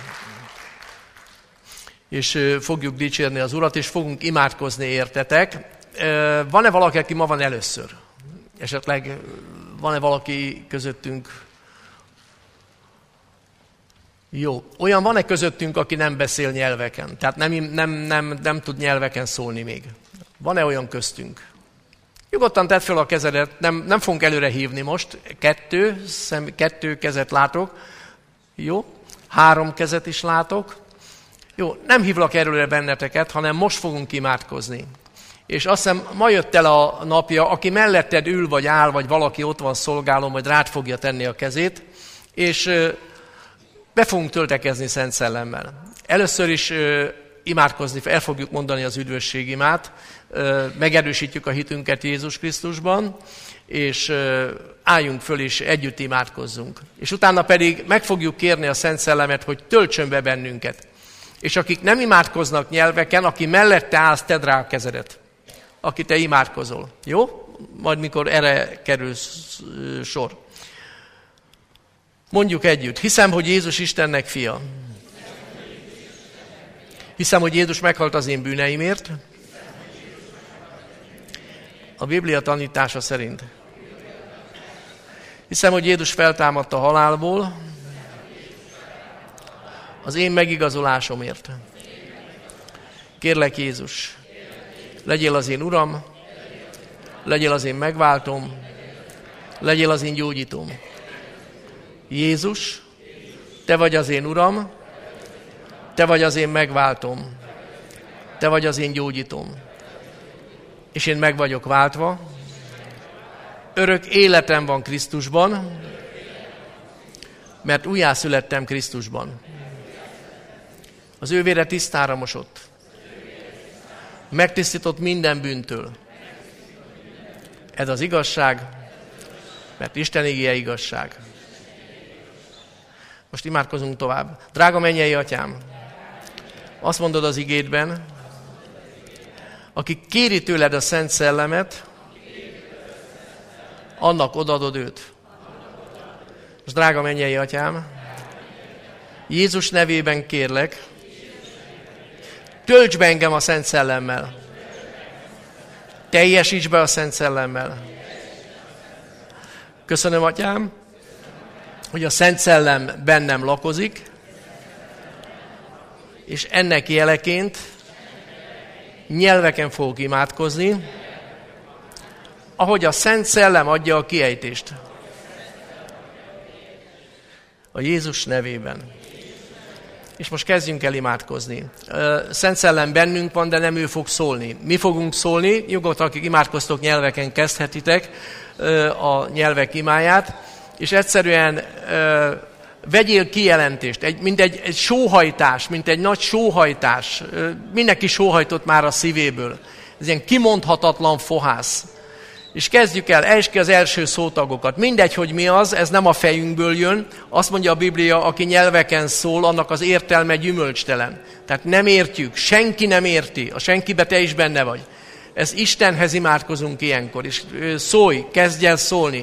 és fogjuk dicsérni az Urat, és fogunk imádkozni értetek. Van-e valaki, aki ma van először? Esetleg van-e valaki közöttünk? Jó. Olyan van-e közöttünk, aki nem beszél nyelveken? Tehát nem tud nyelveken szólni még. Van-e olyan köztünk? Nyugodtan tedd fel a kezedet, nem fogunk előre hívni most. 2 kezet látok. Jó. 3 kezet is látok. Jó, nem hívlak előre benneteket, hanem most fogunk imádkozni. És azt hiszem, ma jött el a napja, aki melletted ül, vagy áll, vagy valaki ott van szolgálom, vagy rád fogja tenni a kezét, és be fogunk töltekezni Szent Szellemmel. Először is imádkozni, el fogjuk mondani az üdvösségimát, megerősítjük a hitünket Jézus Krisztusban, és álljunk föl és együtt imádkozzunk. És utána pedig meg fogjuk kérni a Szent Szellemet, hogy töltsön be bennünket. És akik nem imádkoznak nyelveken, aki mellette állsz, tedd rá a kezedet, aki te imádkozol. Jó? Majd mikor erre kerül sor. Mondjuk együtt. Hiszem, hogy Jézus Istennek fia. Hiszem, hogy Jézus meghalt az én bűneimért. A Biblia tanítása szerint. Hiszem, hogy Jézus feltámadt a halálból az én megigazolásomért. Kérlek, Jézus, legyél az én Uram, legyél az én megváltom, legyél az én gyógyítóm. Jézus, te vagy az én Uram, te vagy az én megváltom, te vagy az én gyógyítóm. És én meg vagyok váltva, örök életem van Krisztusban, mert újjászülettem Krisztusban. Az ő vére tisztára mosott, megtisztított minden bűntől. Ez az igazság, mert Isten igéje igazság. Most imádkozunk tovább. Drága mennyei Atyám, azt mondod az igédben, aki kéri tőled a Szent Szellemet, annak odaadod őt. Most drága mennyei Atyám, Jézus nevében kérlek, tölts be engem a Szent Szellemmel. Teljesíts be a Szent Szellemmel. Köszönöm, Atyám, hogy a Szent Szellem bennem lakozik, és ennek jeleként nyelveken fogok imádkozni, ahogy a Szent Szellem adja a kiejtést. A Jézus nevében. És most kezdjünk el imádkozni. Szent Szellem bennünk van, de nem ő fog szólni. Mi fogunk szólni, nyugodtan, akik imádkoztok nyelveken, kezdhetitek a nyelvek imáját, és egyszerűen vegyél kijelentést, mint egy sóhajtás, mint egy nagy sóhajtás. Mindenki sóhajtott már a szívéből. Ez ilyen kimondhatatlan fohász. És kezdjük el, ejtsd ki az első szótagokat. Mindegy, hogy mi az, ez nem a fejünkből jön. Azt mondja a Biblia, aki nyelveken szól, annak az értelme gyümölcstelen. Tehát nem értjük, senki nem érti, a senkibe te is benne vagy. Ez Istenhez imádkozunk ilyenkor, és szólj, kezdj el szólni.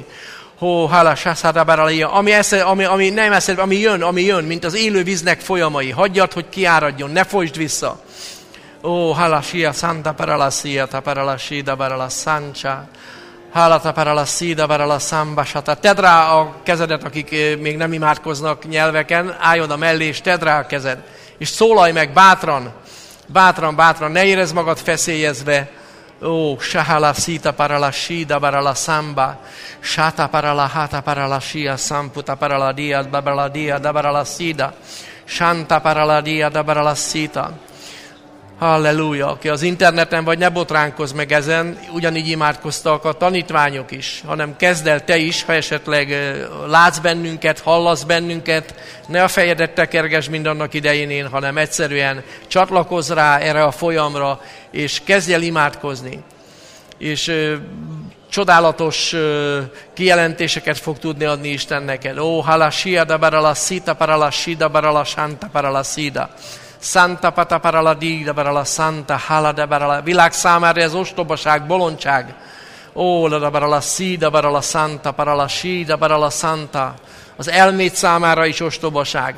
Ami nem eszed, ami jön, mint az élő víznek folyamai. Hagyjad, hogy kiáradjon, ne folytsd vissza. Halasia Santa Paralasia, Taparalashida Barala Sancha, Halata Paralasida Barala Sambasata. Tedd rá a kezedet, akik még nem imádkoznak nyelveken, álljon a mellé, és tedd rá a kezed. És szólalj meg bátran, bátran, ne érezd magad feszélyezve. Shahala Sita Paralashida Barala Samba, Shata Paralahata Paralashia Samputa Paraladia, Babaladia, Dabaralasida, Shanta Paraladia, Dabaralasita. Halleluja! Aki az interneten vagy, ne botránkozz meg ezen, ugyanígy imádkoztak a tanítványok is, hanem kezd el te is, ha esetleg látsz bennünket, hallasz bennünket, ne a fejedet tekergesd mindannak idején, hanem egyszerűen csatlakozz rá erre a folyamra, és kezdj el imádkozni. És csodálatos kijelentéseket fog tudni adni Isten neked. Halasia da barala sita paralashida barala shanta paralasida. Santa pata paraladida barala santa halada barala. Világ számára ez ostobaság, bolondság. Da barala sida barala santa paralashida barala santa. Az elmét számára is ostobaság.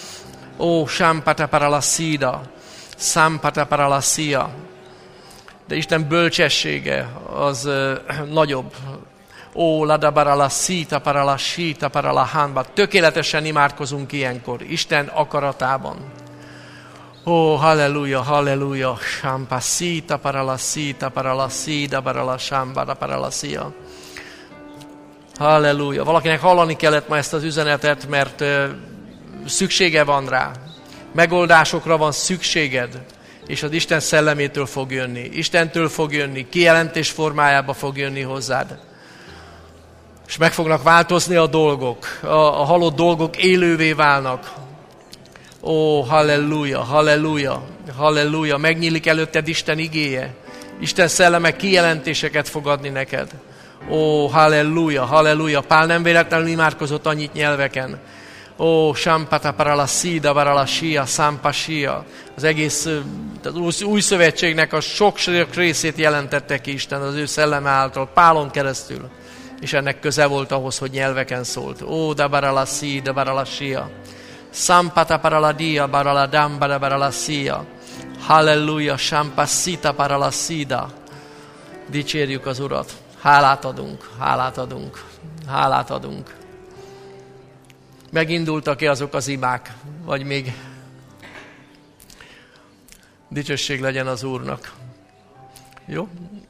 Sampata paralasida. Sampata paralasia. De Isten bölcsessége az nagyobb. Lada barala sita paralashita paralahanba. Tökéletesen imádkozunk ilyenkor, Isten akaratában. Halleluja, halleluja. Sampasita paralasita paralasida paralasambada paralasia. Halleluja. Valakinek hallani kellett ma ezt az üzenetet, mert szüksége van rá. Megoldásokra van szükséged. És az Isten szellemétől fog jönni. Istentől fog jönni, kijelentés formájába fog jönni hozzád. És meg fognak változni a dolgok. A halott dolgok élővé válnak. Halleluja, halleluja, halleluja. Megnyílik előtted Isten igéje. Isten szelleme kijelentéseket fog adni neked. Ó, halleluja, halleluja. Pál nem véletlenül imádkozott annyit nyelveken. Ó, sampata parala szída, varala sia, számpa sia. Az egész az új szövetségnek a sok részét jelentette ki Isten az ő szelleme által, Pálon keresztül. És ennek köze volt ahhoz, hogy nyelveken szólt. Ó, da barala szída, varala sia. Sampata parala dia, barala damba, da barala sia. Halleluja, sampasita parala szída. Dicsérjük az Urat. Hálát adunk, hálát adunk, hálát adunk. Megindultak-e azok az imák, vagy még dicsőség legyen az Úrnak. Jó?